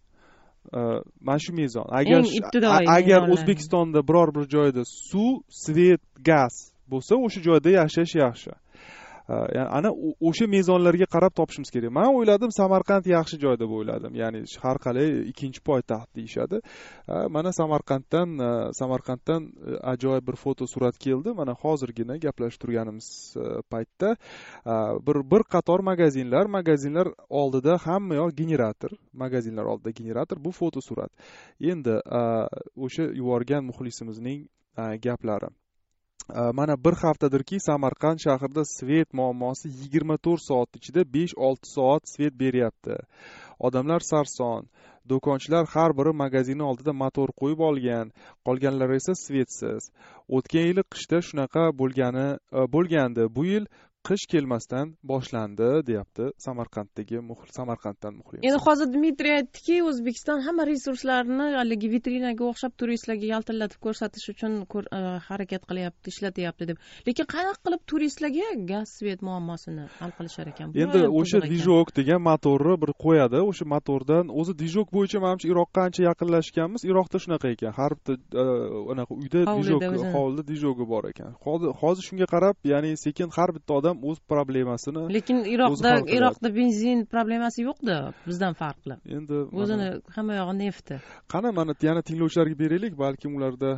Mana shu mezon. Agar O'zbekistonda biror bir joyda suv, svet, gaz bo'lsa, o'sha joyda yashash yaxshi. Ya'ni ana o'sha mezonlarga qarab topishimiz kerak. Men o'yladim Samarqand yaxshi joy deb o'yladim. Ya'ni har qalay ikkinchi poytaxt deyshadi. Mana Samarqanddan ajoyib bir foto surat keldi. Mana hozirgina gaplashib turganimiz paytda bir qator magazinlar oldida hamma yoq generator, magazinlar oldida generator, bu foto surat. Endi o'sha yuborgan muxlisimizning gaplari. Mana bir haftadirki Samarqand shahrida svet muammosi 24 soat ichida 5-6 soat svet beryapti. Odamlar sarson, do'konchilar har biri magazini oldida motor qo'yib olgan, qolganlari esa svetsiz. O'tgan yili qishda shunaqa bo'lgandi. Bu yil qish kelmasdan boshlandi, deyapti Samarqanddan muxlis. Endi hozir Dmitriy aytdiki, O'zbekiston hamma resurslarini haligi vitrinaga o'xshab turistlarga yaltillatib ko'rsatish uchun harakat qilyapti, ishlatyapti deb. Lekin qanaqa qilib turistlarga gaz, svet muammosini hal qilishar ekan? Endi o'sha Dijok degan motorni bir qo'yadi, o'sha motordan o'zi Dijok bo'yicha menimcha Iroqqa ancha yaqinlashganmiz. Iroqda shunaqa ekan, har bitta anaqa uyda Dijok, hovlida Dijoki bor ekan. Hozir shunga qarab, ya'ni sekin har bitta odam o'z problemasini. Lekin Iroqda benzin problemasi yo'q-da, bizdan farqli. Endi o'zini hamma yog'i nefti. Qani mana yana tinglovchilarga beraylik, balkim ularda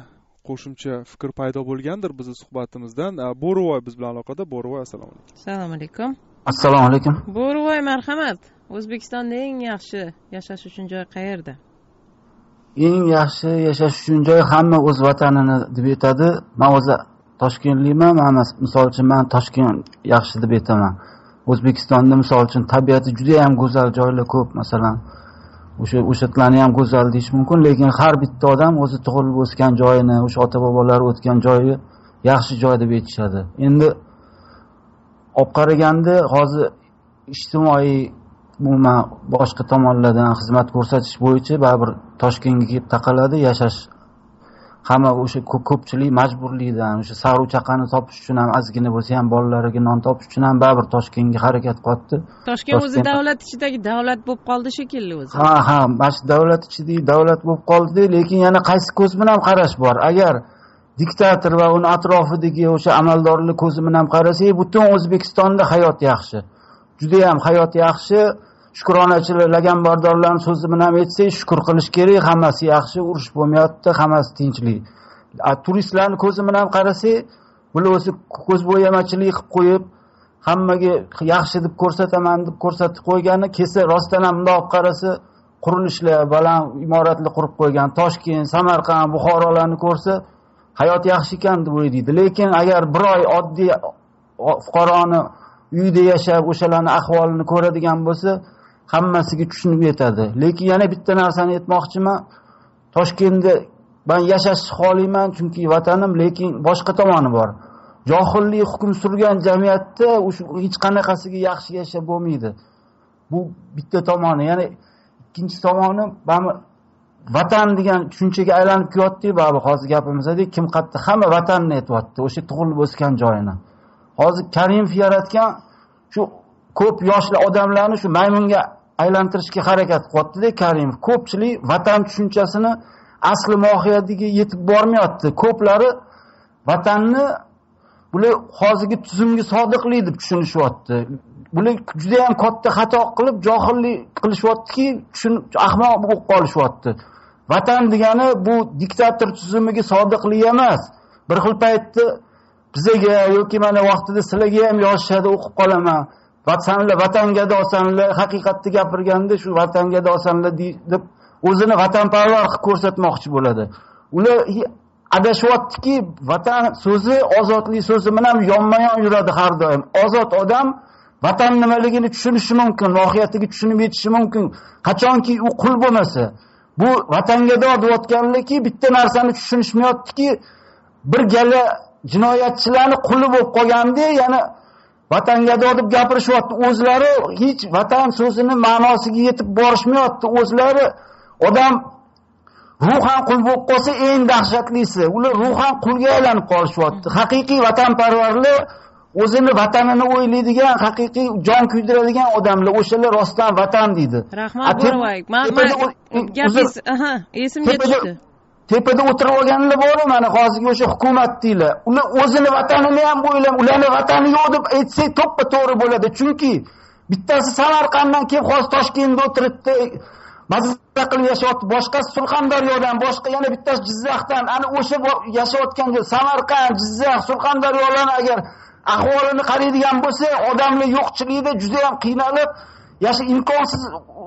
qo'shimcha fikr paydo bo'lgandir bizni suhbatimizdan. Bo'rivoy biz bilan aloqada. Bo'rivoy, assalomu alaykum. Assalomu alaykum. Assalomu alaykum. Bo'rivoy, marhamat. O'zbekistonda eng yaxshi yashash uchun joy qayerda? Eng yaxshi yashash uchun joy hamma o'z vatanini deb aytadi. Men o'zi Toshkentliman. Misol uchun men Toshkent yaxshi deb aytaman. O'zbekistonda misol uchun tabiati juda ham go'zal joylar ko'p, masalan, o'shalarni ham go'zal deyish mumkin, lekin har bitta odam o'zi tug'ilib o'sgan joyini, o'sha ota-bobolari o'tgan joyi yaxshi joy deb aytishadi. Endi olib qaraganda hozir ijtimoiy umuman boshqa tomonlardan xizmat ko'rsatish bo'yicha baribir Toshkentga kelib taqaladi yashash. Hamma o'sha ko'pchilik majburlikdan, o'sha saru chaqani topish uchun ham ozgina bo'lsa ham bolalariga non topish uchun ham baribir Toshkentga harakat qilyapti. Toshkent o'zi davlat ichidagi davlat bo'lib qoldi shekilli o'zi. Ha, mana shu davlat ichidagi davlat bo'lib qoldi, lekin yana qaysi ko'z bilan qarash bor? Agar diktator va uni atrofidagi o'sha amaldorlar ko'zi bilan qarasak, butun O'zbekistonda hayot yaxshi. Juda ham hayot yaxshi. Shukronachilar, laganbardorlarning so'zi bilan aytsak, shukr qilish kerak, hammasi yaxshi, urush bo'lmayapti, hammasi tinchlik. Turistlarning ko'zi bilan qarasak, bular o'zi ko'zbo'yamachilik qilib qo'yib, hammaga yaxshi deb ko'rsataman deb ko'rsatib qo'ygani, kelsa rostdan ham bundoq qarasa, qurilishlar, baland imoratlar qurib qo'ygan, Toshkent, Samarqand, Buxorolarni ko'rsa, hayot yaxshi ekan deb o'ylaydi. Lekin agar bir oy oddiy fuqaroni uyda yashab, o'shalarning ahvolini ko'radigan bo'lsa, hammasiga tushunib yetadi. Lekin yana bitta narsani aytmoqchiman. Toshkentda men yashashni xohlayman, chunki vatanim, lekin boshqa tomoni bor. Johillik hukm surgan jamiyatda hech qanaqasiga yaxshi yashab bo'lmaydi. Bu bitta tomoni. Yana ikkinchi tomoni, vatan degan tushunchaga aylanib kelyapti, ba'zi hozir gapimizdek kim qatta hamma vatanni aytyapti, o'sha tug'ilib o'sgan joyini. Hozir Karimov yaratgan shu ko'p yoshli odamlarni shu maymunga aylantirishga harakat qilyapti-da Karimov. Ko'pchilik vatan tushunchasini asli mohiyatiga yetib bormayapti. Ko'plari vatanni bular hozirgi tuzumga sodiqlik deb tushunishyapti. Bular juda ham katta xato qilib, johillik qilishyaptiki, ahmoq bo'lib qolishyapti. Vatan degani bu diktator tuzumiga sodiqlik emas. Bir xil paytda bizga yoki mana vaqtida sizlarga ham yozishadi, o'qib qolaman. Vatanga dosanlar, haqiqatni gapirganda shu vatanga dosanlar deb o'zini vatanparvar qilib ko'rsatmoqchi bo'ladi. Ular adashyaptiki, vatan so'zi ozodlik so'zi bilan yonma-yon yuradi har doim. Ozod odam vatan nimaligini tushunishi mumkin, mohiyatiga tushunib yetishi mumkin. Qachonki u qul bo'lmasa, bu vatanga deyotganligi bitta narsani tushunishmayaptiki, bir gala jinoyatchilarni quli bo'lib qolganda, yana vatanga deb gapirishyapti. O'zlari hech vatan so'zini ma'nosiga yetib borishmayapti. O'zlari odam ruhan qul bo'lib qolsa eng dahshatlisi. Ular ruhan qulga aylanib qolishyapti. Haqiqiy vatanparvarlar, o'zini vatanini o'ylaydigan, haqiqiy jon kuydiradigan odamlar, o'shalar rostdan vatan deydi. Rahmat Bo'rivoy. Gapingiz, esimga tushdi. Tepada o'tirib olganlar bor, mana hozirgi o'sha hukumat deylar. Ular o'zini vatanini ham o'ylab, ularning vatani yo'q deb aytsak to'ppa-to'g'ri bo'ladi. Chunki bittasi Samarqanddan kelib hozir Toshkentda o'tiribdi, mazza qilib yashayapti. Boshqasi Surxondaryodan, boshqa yana bittasi Jizzaxdan. Ana o'sha yashayotgan Samarqand, Jizzax, Surxondaryolarni agar ahvolini qaraydigan bo'lsa, odamlar yo'qchilikda juda ham qiynalib, imkonsiz,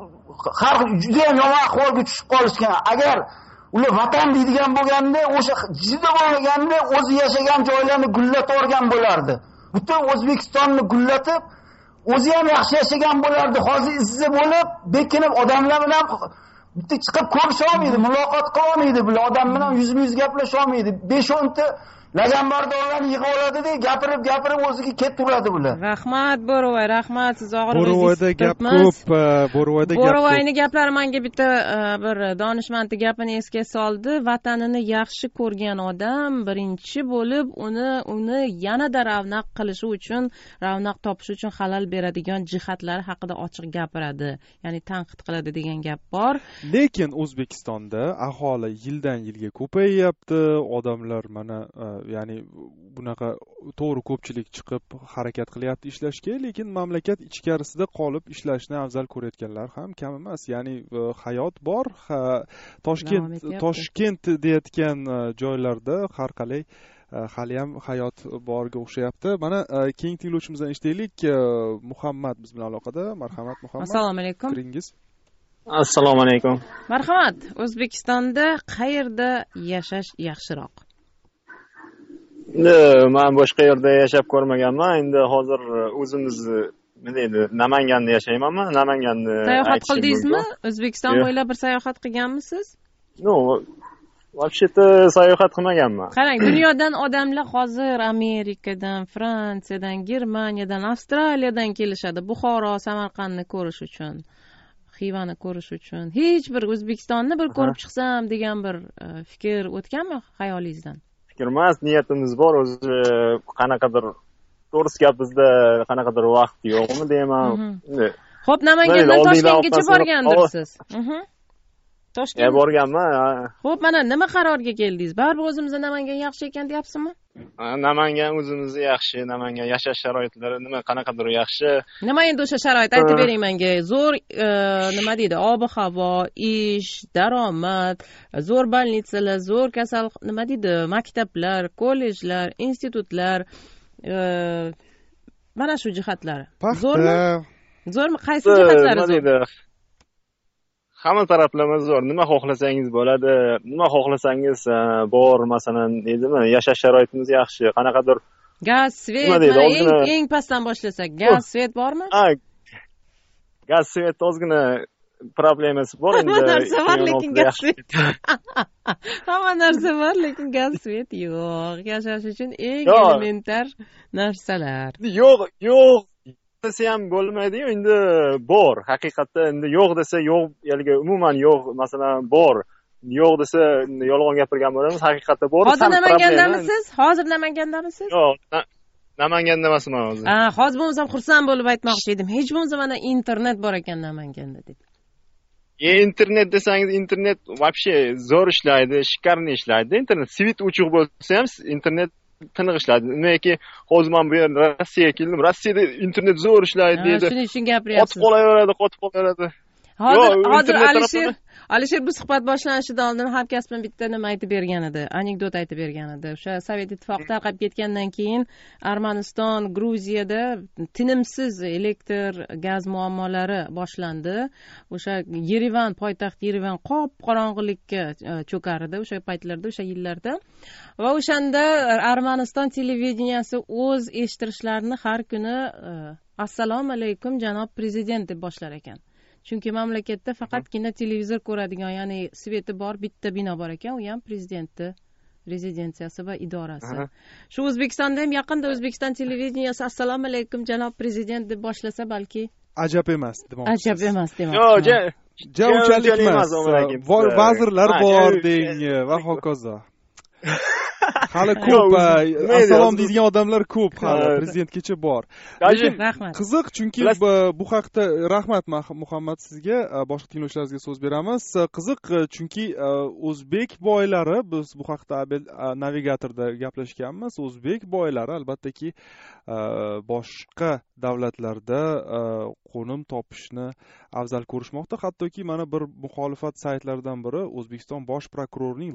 juda ham yomon ahvolga tushib qolishgan. Agar ular vatan deydigan bo'lganda, o'sha juda bo'lganda o'zi yashagan joylarni gullatib olgan bo'lardi. Butun O'zbekistonni gullatib, o'zi ham yaxshi yashagan bo'lardi. Hozir izza bo'lib, bekinib odamlar bilan bitta chiqib ko'risha olmaydi, muloqot qila olmaydi, bular odam bilan yuzma-yuz gaplasha olmaydi. 5-10 ta laganbardorlarni yig'ib oladi-da, gapirib o'ziga ketaveradi bular. Rahmat Bo'rivoy, rahmat. Siz og'irligingiz. Bo'rivoyda gap ko'p, Bo'rivoyda gap ko'p. Bo'rivoyning gaplari menga bitta bir donishmandning gapini esga soldi. Vatanini yaxshi ko'rgan odam birinchi bo'lib uni yanada ravnaq qilishi uchun, ravnaq topishi uchun xalal beradigan jihatlari haqida ochiq gapiradi. Ya'ni tanqid qiladi degan gap bor. Lekin O'zbekistonda aholi yildan yilga ko'payyapti. Odamlar mana ya'ni bunaqa to'g'ri ko'pchilik chiqib harakat qilyapti ishlashga, lekin mamlakat ichkarisida qolib ishlashni afzal ko'rayotganlar ham kam emas. Ya'ni hayot bor, Toshkent deyotgan joylarda har qalay haliyam hayot borga o'xshayapti. Mana keyingi tinglovchimizdan eshitaylik. Muhammad biz bilan aloqada. Marhamat Muhammad. Assalomu alaykum. Kiringiz. Assalomu alaykum. Marhamat. O'zbekistonda qayerda yashash yaxshiroq? Men boshqa yerda yashab ko'rmaganman. Endi hozir o'zimiz nima deydi, Namanganda yashaymanmi? Namanganda sayohat qildingizmi? O'zbekiston bo'ylab bir sayohat qilganmisiz? Вообще-то sayohat qilmaganman. Qarang, dunyodan odamlar hozir Amerikadan, Fransiyadan, Germaniyadan, Avstraliyadan kelishadi Buxoro, Samarqandni ko'rish uchun, Xivani ko'rish uchun. Hech bir O'zbekistonni bir ko'rib chiqsam degan bir fikr o'tganmi xayolingizdan? Fikr emas, niyatimiz bor. O'zi qanaqadir to'g'risi gap, bizda qanaqadir vaqt yo'qmi deyman. Xo'p, Namangandan Toshkentgacha borgandirsiz. Toshkentga borganman. Xo'p, mana nima qarorga keldingiz? Baribir o'zimizda Namangan yaxshi ekan deyapsizmi? Namangan o'zimizda yaxshi, Namangan yashash sharoitlari qanaqadir yaxshi. Nima endi o'sha sharoit aytib bering menga. Zo'r nima deydi? Ob-havo, ish, daromad, zo'r bolnitsalar, zo'r kasal nima deydi? Maktablar, kollejlar, institutlar, mana shu jihatlari. Zo'rmi? Zo'rmi? Qaysi jihatlari zo'r? Hamma taraflama zo'r. Nima xohlasangiz bo'ladi. Nima xohlasangiz bor, masalan, deydimi? Yashash sharoitimiz yaxshi. Qanaqadir gaz, svet, eng pastdan boshlasak, gaz, svet bormi? Gaz, svet ozgina problemasi bor endi. Hamma narsa bor, lekin gaz, svet. Hamma narsa bor, lekin gaz, svet yo'q. Yashash uchun eng elementar narsalar. Yo'q. Desa ham bo'lmaydi-yu, endi bor. Haqiqatda endi yo'q desa yo'q, ya'ni umuman yo'q, masalan, bor. Yo'q desa yolg'on gapirgan bo'lamiz, haqiqatda bor. Hozir Namangandamisiz? Hozir Namangandamisiz? Yo'q, Namanganda emasman hozir. Hozir bo'lmasa xursand bo'lib aytmoqchi edim. Hech bo'lmasa mana internet bor ekan Namanganda deb. Internet desangiz, internet вообще zo'r ishlaydi, shikarni ishlaydi. Internet svet o'chiq bo'lsa ham internet tiniq ishlaydi. Nimaki hozir men bu yerda Rossiyaga keldim. Rossiyada internet zo'r ishlaydi dedi. Shuning uchun gapiryapsiz. Qotib qolaveradi. Hozir Alisher bu suhbat boshlanishidan oldin hamkasbim bitta nima aytib bergan edi, anekdot aytib bergan edi. O'sha Sovet ittifoqi tarqab ketgandan keyin Armaniston, Gruziyada tinimsiz elektr, gaz muammolari boshlandi. O'sha Yerevan, poytaxt Yerevan qop-qorong'ilikka cho'kar edi o'sha paytlarda, o'sha yillarda. Va o'shanda Armaniston televideniyasi o'z eshittirishlarini har kuni assalomu alaykum janob prezident deb boshlar ekan. Chunki mamlakatda faqatgina televizor ko'radigan, ya'ni sveti bor bitta bino bor ekan, u ham prezidentni rezidensiyasi va idorasi. Shu O'zbekistonda ham yaqinda O'zbekiston televideniyasi assalomu alaykum janob prezident deb boshlasa balki ajab emas demoqchisiz. Ajab emas demoqchi. Yo'q, unchalik emas. Vazirlar bor deng va hokazo. Hali ko'p assalom deydigan odamlar ko'p, hali prezidentgacha bor. Lekin qiziq, chunki bu haqda rahmat Muhammad sizga, boshqa tinglovchilarimizga so'z beramiz. Qiziq, chunki o'zbek boylari, biz bu haqda navigatorda gaplashganmiz, o'zbek boylari albattaki boshqa davlatlarda qo'nim topishni afzal ko'rishmoqda. Hattoki mana bir muxolifat saytlaridan biri O'zbekiston bosh prokurorining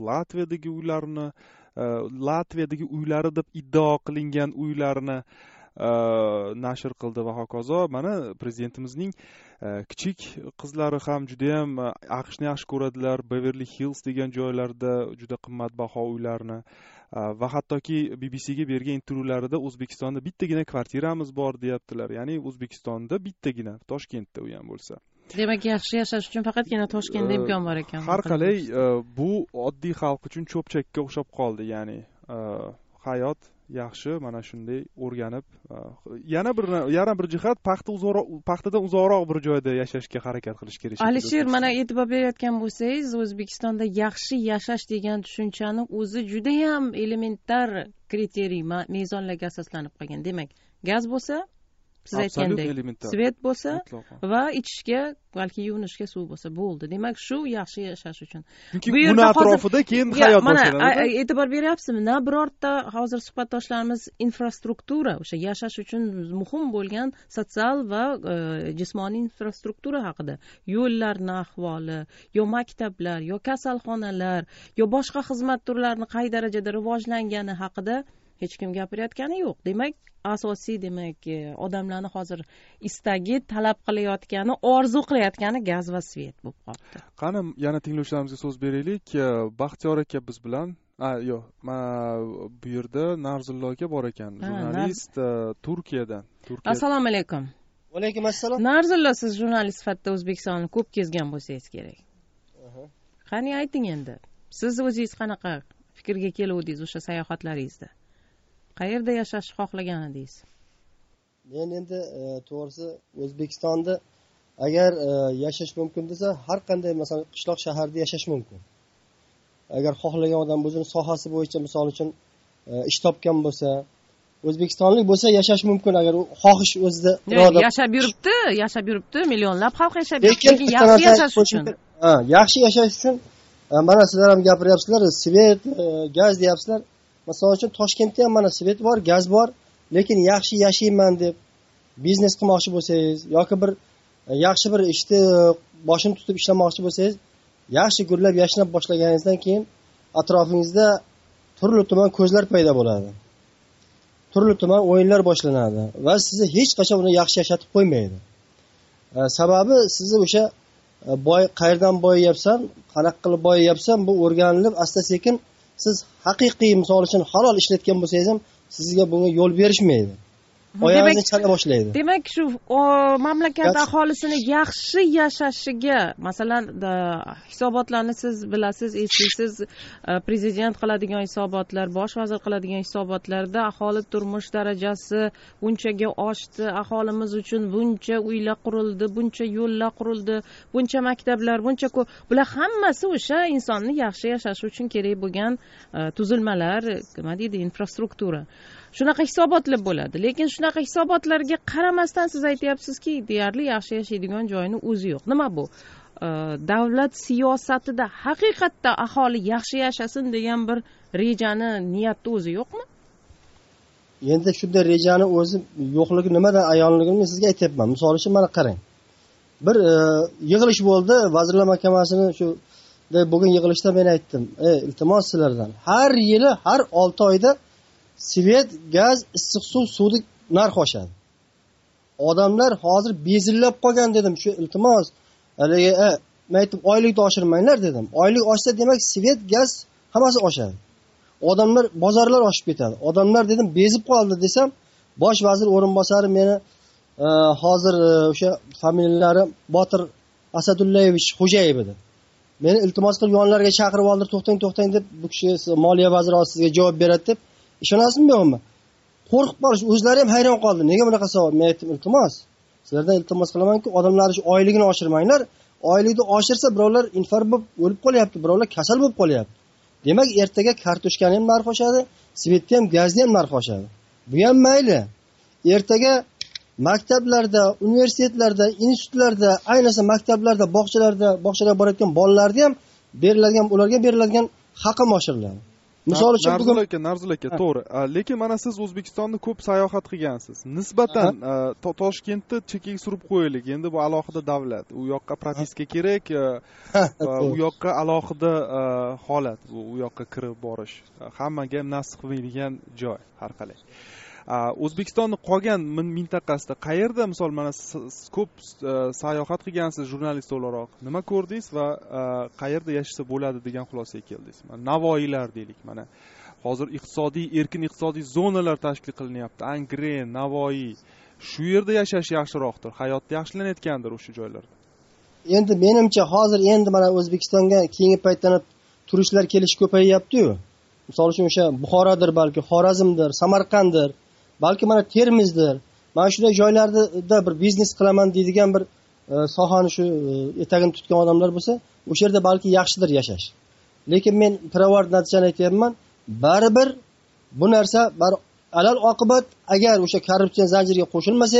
Latviyadagi uylari deb iddao qilingan uylarini nashr qildi va hokazo. Mana prezidentimizning kichik qizlari ham juda ham AQShni yaxshi ko'radilar. Beverly Hills degan joylarda juda qimmatbaho uylarni va hattoki BBCga bergan intervyularida O'zbekistonda bittagina kvartiramiz bor deyaptilar. Ya'ni O'zbekistonda bittagina, Toshkentda u ham bo'lsa. Demak, yaxshi yashash uchun faqatgina Toshkentda imkon bor ekan. Har qalay bu oddiy xalq uchun cho'pchakka o'xshab qoldi. Ya'ni hayot yaxshi, mana shunday o'rganib, yana bir jihat paxtadan uzoqroq bir joyda yashashga harakat qilish kerak. Alisher, mana e'tibor berayotgan bo'lsangiz, O'zbekistonda yaxshi yashash degan tushunchani o'zi juda ham elementar kriteriy, mezonlarga asoslanib qolgan. Demak, gaz bo'lsa, siz aytgandek svet bo'lsa va ichishga balki yuvinishga suv bo'lsa bo'ldi. Demak, shu yaxshi yashash uchun. Bu yerda atrofida keyin hayot boshlanadi. Mana e'tibor beryapsizmi? Na birorta hozir suhbatdoshlarimiz infrastruktura, o'sha yashash uchun muhim bo'lgan sotsial va jismoniy infrastruktura haqida, yo'llarning ahvoli, yo maktablar, yo kasalxonalar, yo boshqa xizmat turlarini qay darajada rivojlangani haqida hech kim gapirayotgani yo'q. Demak, asosiy odamlarni hozir istagi, talab qilayotgani, orzu qilayotgani gaz va svet bo'lib qoldi. Qani yana tinglovchilarimizga so'z beraylik. Baxtiyor aka biz bilan yo'q, bu yerda Narzullo aka bor ekan, jurnalist Turkiyadan. Assalomu alaykum. Va alaykum assalom. Narzullo, siz jurnalist sifatida O'zbekistonni ko'p kezgan bo'lsangiz kerak. Qani ayting endi. Siz o'zingiz qanaqa fikrga keluvdingiz o'sha sayohatlaringizda? Qayerda yashashni xohlagan edingiz? Men endi to'g'risi O'zbekistonda agar yashash mumkin desa, har qanday masalan qishloq shaharda yashash mumkin. Agar xohlagan odam o'zining sohasi bo'yicha misol uchun ish topgan bo'lsa, O'zbekistonlik bo'lsa yashash mumkin agar u xohish o'zida iroda. Yashab yuribdi, millionlab xalq yashab yuribdi, lekin yaxshi yashash uchun. Yaxshi yashash uchun mana sizlar ham gapiryapsizlar, svet, gaz deyapsizlar. Masalan uchun Toshkentda ham mana svet bor, gaz bor, lekin yaxshi yashayman deb biznes qilmoqchi bo'lsangiz yoki bir yaxshi bir ishni boshini tutib ishlamoqchi bo'lsangiz, yaxshi gullab yashnab boshlaganingizdan keyin atrofingizda turli tuman ko'zlar paydo bo'ladi. Turli tuman o'yinlar boshlanadi va sizni hech qachon uni yaxshi yashatib qo'ymaydi. Sababi sizni o'sha qayerdan boyayapsan, qanaqa qilib boyayapsan, bu o'rganilib asta-sekin siz haqiqiy misol uchun halol ishlatgan bo'lsangiz ham sizga bunga yo'l berishmaydi. Oyog'ingizni chala boshlaydi. Demak, shu mamlakat aholisini yaxshi yashashiga, masalan, hisobotlarni siz bilasiz, eslaysiz, prezident qiladigan hisobotlar, bosh vazir qiladigan hisobotlarda aholi turmush darajasi bunchaga oshdi, aholimiz uchun buncha uylar qurildi, buncha yo'llar qurildi, buncha maktablar, buncha bular hammasi o'sha insonni yaxshi yashashi uchun kerak bo'lgan tuzilmalar, nima deydi, infrastruktura. Shunaqa hisobotlar bo'ladi, lekin shunaqa hisobotlarga qaramasdan siz aytyapsizki, deyarli yaxshi yashaydigan joyning o'zi yo'q. Nima bu? Davlat siyosatida haqiqatda aholi yaxshi yashasin degan bir rejani, niyatni o'zi yo'qmi? Endi shunday rejani o'zi yo'qligi nimadan ayonligini sizga aytyapman. Misol uchun mana qarang. Bir yig'ilish bo'ldi, Vazirlar Mahkamasining shu bugun yig'ilishda men aytdim, iltimos sizlardan har yili har 6 oyda svet, gaz, issiq suvni narxi oshadi. Odamlar hozir bezillab qolgan dedim. Shu iltimos, haligi men aytdim, oylikni oshirmanglar dedim. Oylik oshsa demak svet, gaz hammasi oshadi. Odamlar, bozorlar oshib ketadi. Odamlar dedim bezib qoldi desam, bosh vazir o'rinbosari meni hozir o'sha familiyalari Botir Asadullayevich Xo'jayev edi. Meni iltimos qilib yonlariga chaqirib oldi, to'xtang deb, bu kishi moliya vaziri sizga javob beradi deb. Ishonasizmi yo'qmi? Qo'rqib qolish, o'zlari ham hayron qoldi. Nega bunaqa savol? Men aytdim, iltimos. Sizlardan iltimos qilamanki, odamlar shu oyligini oshirmanglar. Oylikni oshirsa birovlar infarkt bo'lib o'lib qolyapti, birovlar kasal bo'lib qolyapti. Demak, ertaga kartoshkani ham narxi oshadi, svetni ham, gazni ham narxi oshadi. Bu ham mayli. Ertaga maktablarda, universitetlarda, institutlarda, ayniqsa maktablarda, bog'chalarga borayotgan bolalarga ham ularga beriladigan haqim oshiriladi. Misol uchun bugun Narzul aka, to'g'ri. Lekin mana siz O'zbekistonni ko'p sayohat qilgansiz. Nisbatan Toshkentni chekkaga surib qo'yaylik. Endi bu alohida davlat. U yoqqa propiska kerak, u yoqqa alohida holat, u yoqqa kirib borish. Hammaga ham nasib qilmaydigan joy har qalay. O'zbekistonning qolgan mintaqasida qayerda, misol mana siz ko'p sayohat qilgansiz jurnalist o'laroq, nima ko'rdingiz va qayerda yashasa bo'ladi degan xulosaga keldingiz? Navoiylar deylik, mana hozir erkin iqtisodiy zonalar tashkil qilinyapti. Angren, Navoiy, shu yerda yashash yaxshiroqdir, hayot yaxshilanayotgandir o'sha joylarda. Endi menimcha hozir mana O'zbekistonga keyingi paytda turistlar kelish ko'payyapti-yu. Misol uchun o'sha Buxorodir, balki Xorazmdir, Samarqanddir, balki mana Termizdir. Mana shunday joylarda bir biznes qilaman deydigan bir sohani shu etagini tutgan odamlar bo'lsa, o'sha yerda balki yaxshidir yashash. Lekin men pirovard natijani aytyapman, baribir bu narsa alal oqibat agar o'sha korrupsiya zanjiriga qo'shilmasangiz,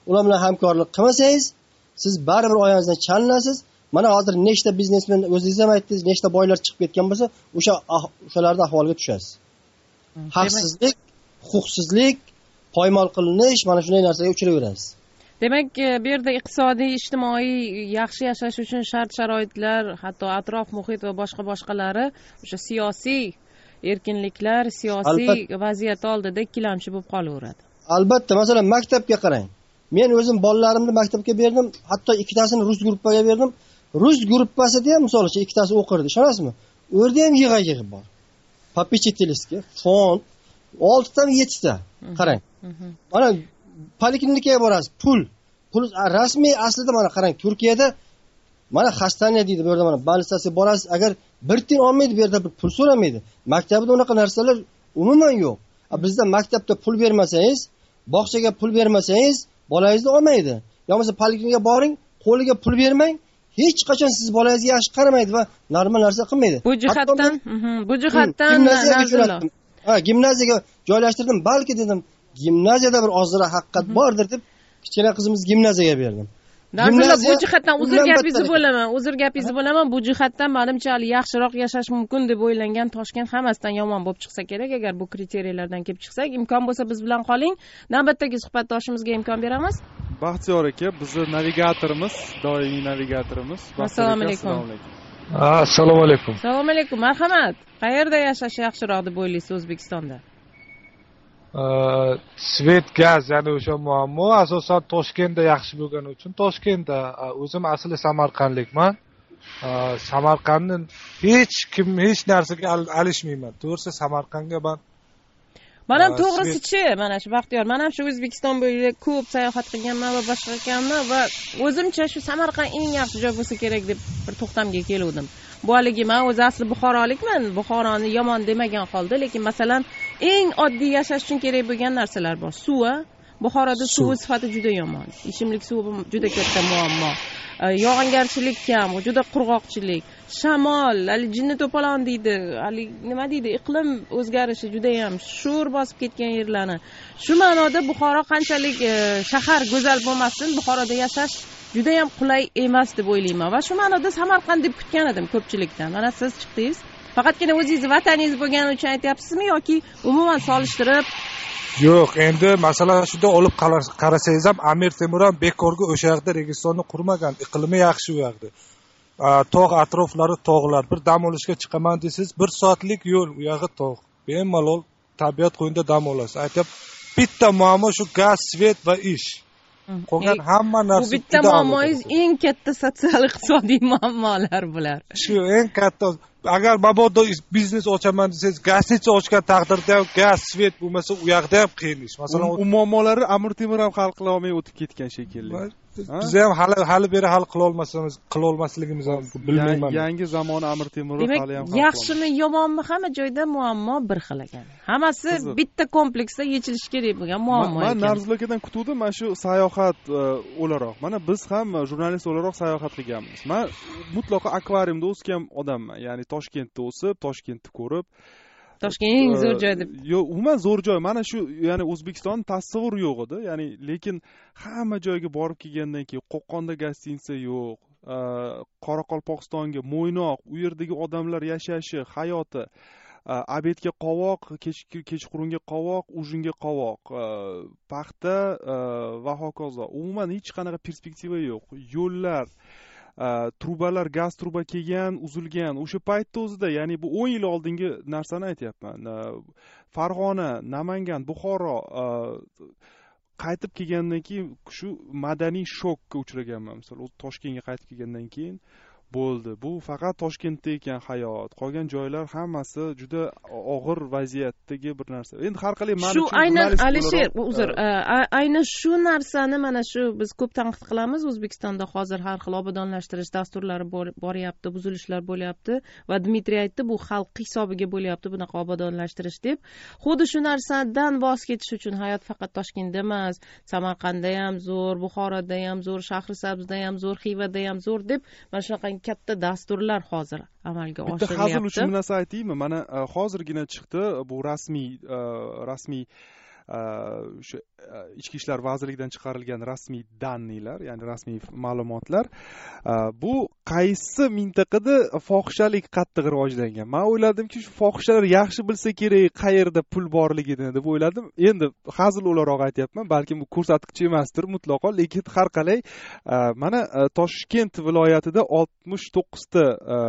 ular bilan hamkorlik qilmasangiz siz baribir oyog'ingizdan chalinasiz. Mana hozir nechta biznesmen o'zingiz ham aytdingiz, nechta boylar chiqib ketgan bo'lsa, o'shalarning ahvoliga tushasiz. Haqsizlik, huquqsizlik, poymol qilinish, mana shunday narsaga uchrayverasiz. Demak, bu yerda iqtisodiy, ijtimoiy yaxshi yashash uchun shart-sharoitlar, hatto atrof muhit va boshqalari o'sha siyosiy erkinliklar, siyosiy vaziyat oldida ikkilamchi bo'lib qolaveradi. Albatta, masalan, maktabga qarang. Men o'zim bolalarimni maktabga berdim, hatto ikkitasini rus gruppaga berdim. Rus gruppasida ham misol uchun ikkitasi o'qirdi, ishonasizmi? U yerda ham yig'i bor. Попечительский fond 6 dan 7 ta. Qarang. Mana poliklinikaga borasiz, pul rasmiy aslida mana qarang, Turkiyada mana xastaniya deydi, bu yerda mana больницаga borasiz, agar bir tiyin olmaydi, bu yerda bir pul so'ramaydi. Maktabda unaqa narsalar umuman yo'q. Bizda maktabda pul bermasangiz, bog'chaga pul bermasangiz, bolangizni olmaydi. Yo bo'lmasa poliklinikaga boring, qo'liga pul bermang, hech qachon siz bolangizga yaxshi qaramaydi va normal narsa qilmaydi. Bu jihatdan gimnaziyaga joylashtirdim, balki dedim, gimnaziyada bir ozroq haqiqat bordir deb kichkina qizimiz gimnaziyaga berdim. Bu jihatdan uzr gapingizni bo'laman. Bu jihatdan menimcha hali yaxshiroq yashash mumkin deb o'ylangan Toshkent hammasidan yomon bo'lib chiqsa kerak. Agar bu kriteriyalardan kelib chiqsak, imkon bo'lsa biz bilan qoling. Navbatdagi suhbatdoshimizga imkon beramiz. Baxtiyor aka, bizni navigatorimiz, doimiy navigatorimiz. Assalomu alaykum. Assalomu alaykum. Assalomu alaykum. Marhamat. Qayerda yashash yaxshiroq deb o'ylaysiz O'zbekistonda? Svet gaz, ya'ni o'sha muammo asosan Toshkentda yaxshi bo'lgani uchun Toshkentda. O'zim asli Samarqandlikman. Samarqandni hech narsaga alishmayman. To'g'risi Samarqandga Mana to'g'risi-chi, mana shu Baxtiyor, men ham shu O'zbekiston bo'ylab ko'p sayohat qilganman va boshqa ekanman va o'zimcha shu Samarqand eng yaxshi joy bo'lsa kerak deb bir to'xtamga kelgandim. Bu haligi men o'zi asli Buxorolikman, Buxoroni yomon demagan holda, lekin masalan eng oddiy yashash uchun kerak bo'lgan narsalar bor. Suv, Buxoroda suv sifati juda yomon. Ichimlik suvi juda katta muammo. Yog'ingarchilik kam, juda qurg'oqchilik, shamol, hali jinni to'polon deydi, hali nima deydi, iqlim o'zgarishi juda ham sho'r bosib ketgan yerlarni. Shu ma'noda Buxoro qanchalik shahar go'zal bo'lmasin, Buxoroda yashash juda ham qulay emas deb o'ylayman va shu ma'noda Samarqand deb kutgan edim ko'pchilikdan. Mana siz chiqdingiz. Faqatgina o'zingiz vataningiz bo'lgani uchun aytyapsizmi yoki umuman solishtirib? Yo'q, endi masalan shunda olib qarasangiz ham Amir Temur ham bekorga o'sha yerda Registonni qurmagan, iqlimi yaxshi u yerda. Tog' atroflari tog'lar, bir dam olishga chiqaman desangiz 1 soatlik yo'l, u yerga tog'. Bemalol tabiat qo'ynida dam olasiz. Aytib, bitta muammo shu gaz, svet va ish. Qolgan hamma narsa bu bitta muammoingiz eng katta sotsial iqtisodiy muammolar bular. Shu eng katta. Agar mabodo biznes ochaman desangiz, gazeta ochgan taqdirda ham gaz, svet bo'lmasa, u yoqda ham qiyin ish. Masalan, u muammolarni Amir Temur ham hal qila olmay o'tib ketgan shekilli. Biz ham hali beri hal qila olmasligimiz ham bilmayman. Yangi zamon Amir Temur hali ham yaxshimi, yomonmi, hamma joyda muammo bir xil ekan. Hammasi bitta kompleksda yechilishi kerak bo'lgan muammo ekan. Men Narzul akadan kutuvdim, mana shu sayohat o'laroq. Mana biz ham jurnalist o'laroq sayohat qilganmiz. Men mutlaqo akvariumda o'sgan odamman. Ya'ni Toshkentda o'sib, Toshkentni ko'rib, Toshkent eng zo'r joy deb. Yo'q, umuman zo'r joy. Mana shu, ya'ni O'zbekiston tasavvur yo'q edi. Ya'ni lekin hamma joyga borib kelgandan keyin Qo'qonda gostinitsa yo'q, Qoraqalpog'istonga, Mo'ynoq, u yerdagi odamlar yashashi, hayoti, obedga qovoq, kechqurunga qovoq, ujinga qovoq, paxta va hokazo. Umuman hech qanaqa perspektiva yo'q. Yo'llar, trubalar, gaz truba kelgan, uzilgan. O'sha paytda o'zida, ya'ni bu 10 yil oldingi narsani aytyapman. Farg'ona, Namangan, Buxoro qaytib kelgandan keyin shu madaniy shokka uchraganman. Masalan, Toshkentga qaytib kelgandan keyin bo'ldi. Bu faqat Toshkentda ekan hayot. Qolgan joylar hammasi juda og'ir vaziyatdagi bir narsa. Endi har qalay men shu aynan Alisher, uzr, aynan shu narsani mana shu biz ko'p tanqid qilamiz. O'zbekistonda hozir har xil obodonlashtirish dasturlari boryapti, buzilishlar bo'lyapti va Dmitriy aytdi, bu xalq hisobiga bo'lyapti bunaqa obodonlashtirish deb. Xuddi shu narsadan voz kechish uchun hayot faqat Toshkentda emas, Samarqandda ham zo'r, Buxoroda ham zo'r, Shahrisabzda ham zo'r, Xivada ham zo'r deb mana shunaqa katta dasturlar hozir amalga oshirilyapti. Bitta hazil uchun narsa aytaymi? Mana hozirgina chiqdi bu rasmiy o'sha ichki ishlar vazirligidan chiqarilgan rasmiy dannilar, ya'ni rasmiy ma'lumotlar. Bu qaysi mintaqada fohishalik qattiq rivojlangan? Men o'yladimki, shu fohishalar yaxshi bilsa kerak qayerda pul borligini deb o'yladim. Endi hazil o'laroq aytyapman, balki bu ko'rsatkich emasdir mutlaqo, lekin har qalay mana Toshkent viloyatida 69 ta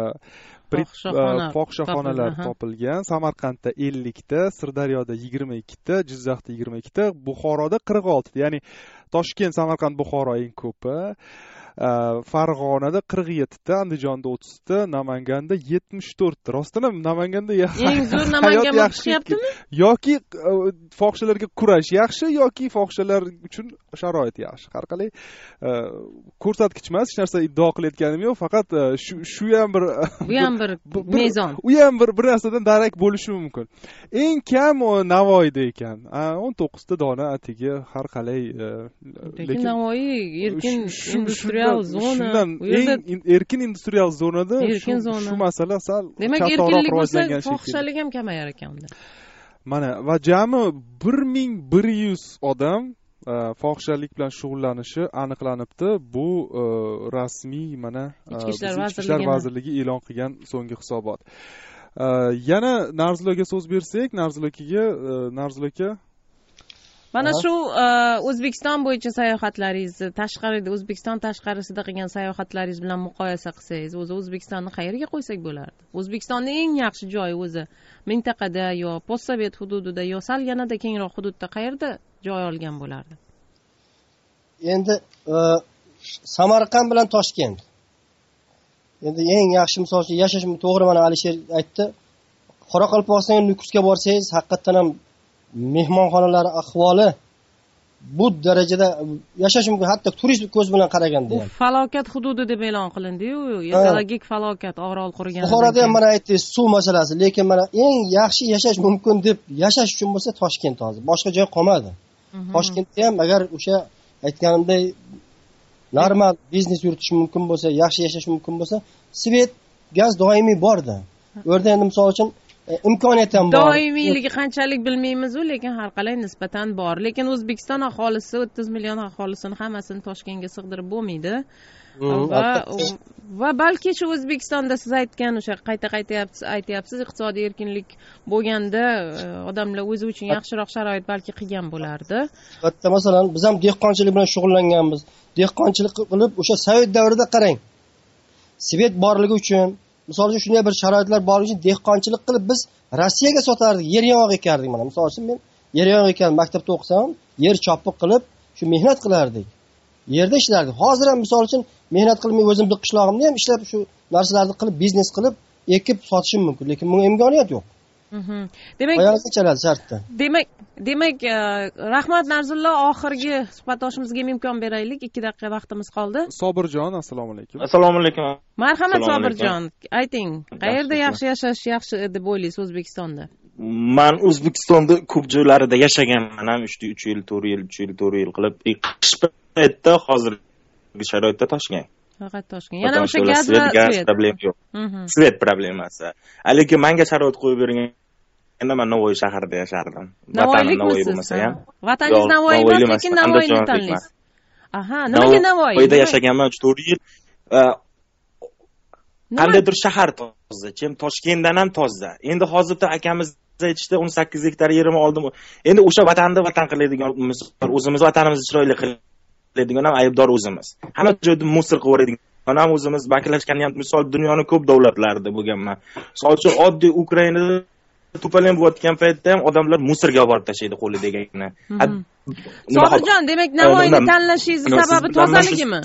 fohishaxonalar topilgan. Samarqandda 50 ta, Sirdaryoda 22 ta, Jizzaxda 22 ta, Buxoroda 46 ta. Ya'ni Toshkent, Samarqand, Buxoro eng ko'pi. Farg'onada 47 ta, Andijonda 30 ta, Namanganda 74 ta. Rostdan ham Namanganda eng zo'r Namangan bo'lishyaptimi? Yoki fohishalarga kurash yaxshi yoki fohishalar uchun sharoit yaxshi. Har qalay ko'rsatkich emas, hech narsa iddao qilayotganim yo'q, faqat shu ham bir bu ham bir mezon. U ham bir narsadan darak bo'lishi mumkin. Eng kam Navoiyda ekan. 19 ta dona atigi har qalay lekin Navoiy erkin industrial zona. Eng erkin industrial zonada shu masala sal kattaroq rivojlangan shekilli. Fohishalik ham kamayar ekan unda. Mana va jami 1100 odam fohishalik bilan shug'ullanishi aniqlanibdi. Bu rasmiy mana Ichki ishlar vazirligi e'lon qilgan so'nggi hisobot. Yana Narzulga so'z bersak, Narzul aka mana shu O'zbekiston bo'yicha sayohatlaringizni tashqarida, O'zbekiston tashqarisida qilgan sayohatlaringiz bilan muqoyasa qilsangiz, o'zi O'zbekistonni qayerga qo'ysak bo'lardi? O'zbekistonning eng yaxshi joyi o'zi mintaqada yo postsovet hududida yo sal yanada kengroq hududda qayerda joy olgan bo'lardi? Endi Samarqand bilan Toshkent. Endi eng yaxshi misol uchun yashash to'g'ri, mana Alisher aytdi. Qoraqalpog'iston Nukusga borsangiz, haqiqatan ham mehmonxonalar ahvoli bu darajada yashash mumkin, hatto turist ko'z bilan qaraganda ham. Bu falokat hududi deb e'lon qilindi-yu, ekologik falokat, Orol qurgan. Buxoroda ham mana aytdingiz, suv masalasi, lekin mana eng yaxshi yashash mumkin deb yashash uchun bo'lsa Toshkent hozir. Boshqa joy qolmadi. Toshkentda ham agar o'sha aytganimdek normal biznes yuritish mumkin bo'lsa, yaxshi yashash mumkin bo'lsa, svet, gaz doimiy bordi. U yerda endi misol uchun imkoniyat ham bor. Doimiyligi qanchalik bilmaymiz-u, lekin har qalay nisbatan bor. Lekin O'zbekiston aholisi 30 million aholisini hammasini Toshkentga sig'dirib bo'lmaydi. Va balki shu O'zbekistonda siz aytgan o'sha qayta aytyapsiz, iqtisodiy erkinlik bo'lganda odamlar o'zi uchun yaxshiroq sharoit balki qilgan bo'lardi. Hatto masalan, biz ham dehqonchilik bilan shug'ullanganmiz. Dehqonchilik qilib o'sha Sovet davrida qarang. Svet borligi uchun misol uchun shunday bir sharoitlar borligi uchun dehqonchilik qilib biz Rossiyaga sotardik, yer yong'oq ekardik. Mana misol uchun men yer yong'oq ekan maktabda o'qisam, yer chopiq qilib shu mehnat qilardik. Yerda ishlardik. Hozir ham misol uchun mehnat qilmay o'zimning qishlog'imda ham ishlab shu narsalarni qilib biznes qilib ekib sotishim mumkin, lekin bunga imkoniyat yo'q. Demak, rahmat Narzullo, oxirgi suhbatdoshimizga imkon beraylik. 2 daqiqa vaqtimiz qoldi. Sobirjon, assalomu alaykum. Assalomu alaykum. Marhamat Sobirjon, ayting, qayerda yaxshi yashash yaxshi deb o'ylaysiz O'zbekistonda? Men O'zbekistonda ko'p joylarida yashaganman ham 3 yil, 4 yil qilib. Qish paytida hozirgi sharoitda Toshkent. Faqat Toshkent. Yana o'sha gaz va svet problem yo'q. Svet problemasi. Lekin menga sharoit qo'yib bergan men Navoiy shahrida yashardim. Vatanim Navoiy bo'lmasa ham. Vatangiz Navoiy emas, lekin Navoiyni tanlaysiz. Aha, nimaga Navoiy? Navoiyda yashaganman 3-4 yil. Qandaydir shahar toza, chem Toshkentdan ham toza. Endi hozirda akamiz aytishdi 18 gektar yerimni oldim. Endi o'sha vatanni vatan qiladigan o'zimiz vatanimizni chiroyli qiladigan ham aybdor o'zimiz. Hamma joyda musor qilaveradigan ham o'zimiz. Baklashgan ham misol dunyoning ko'p davlatlarida bo'lganman. Misol uchun oddiy Ukrainada to'polon bo'layotgan paytda ham odamlar musorga olib tashlaydi qo'lidagini. Sobirjon, demak Navoiyni tanlashingiz sababi tozaligimi?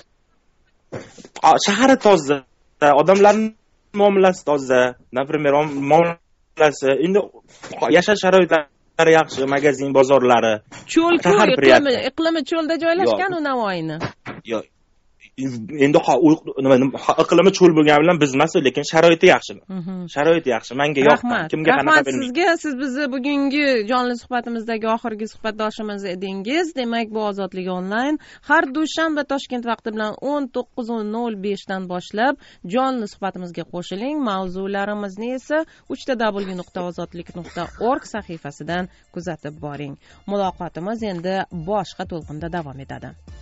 Shahar toza, odamlarning muomalasi toza, например, muomalasi, endi yashash sharoitlari yaxshi, magazin, bozorlari. Cho'l, iqlimi cho'lda joylashgan u Navoiyni. endi iqlimi cho'l bo'lgani bilan biz emas, lekin sharoiti yaxshi. Sharoiti yaxshi. Menga yoqqan. Kimga qanaqa bilmayman. Sizga siz bizni bugungi jonli suhbatimizdagi oxirgi suhbatdoshimiz edingiz. Demak, bu Ozodlik onlayn har dushanba Toshkent vaqti bilan 19:05 dan boshlab jonli suhbatimizga qo'shiling. Mavzularimizni esa www.ozodlik.org sahifasidan kuzatib boring. Muloqotimiz endi boshqa to'lqinda davom etadi.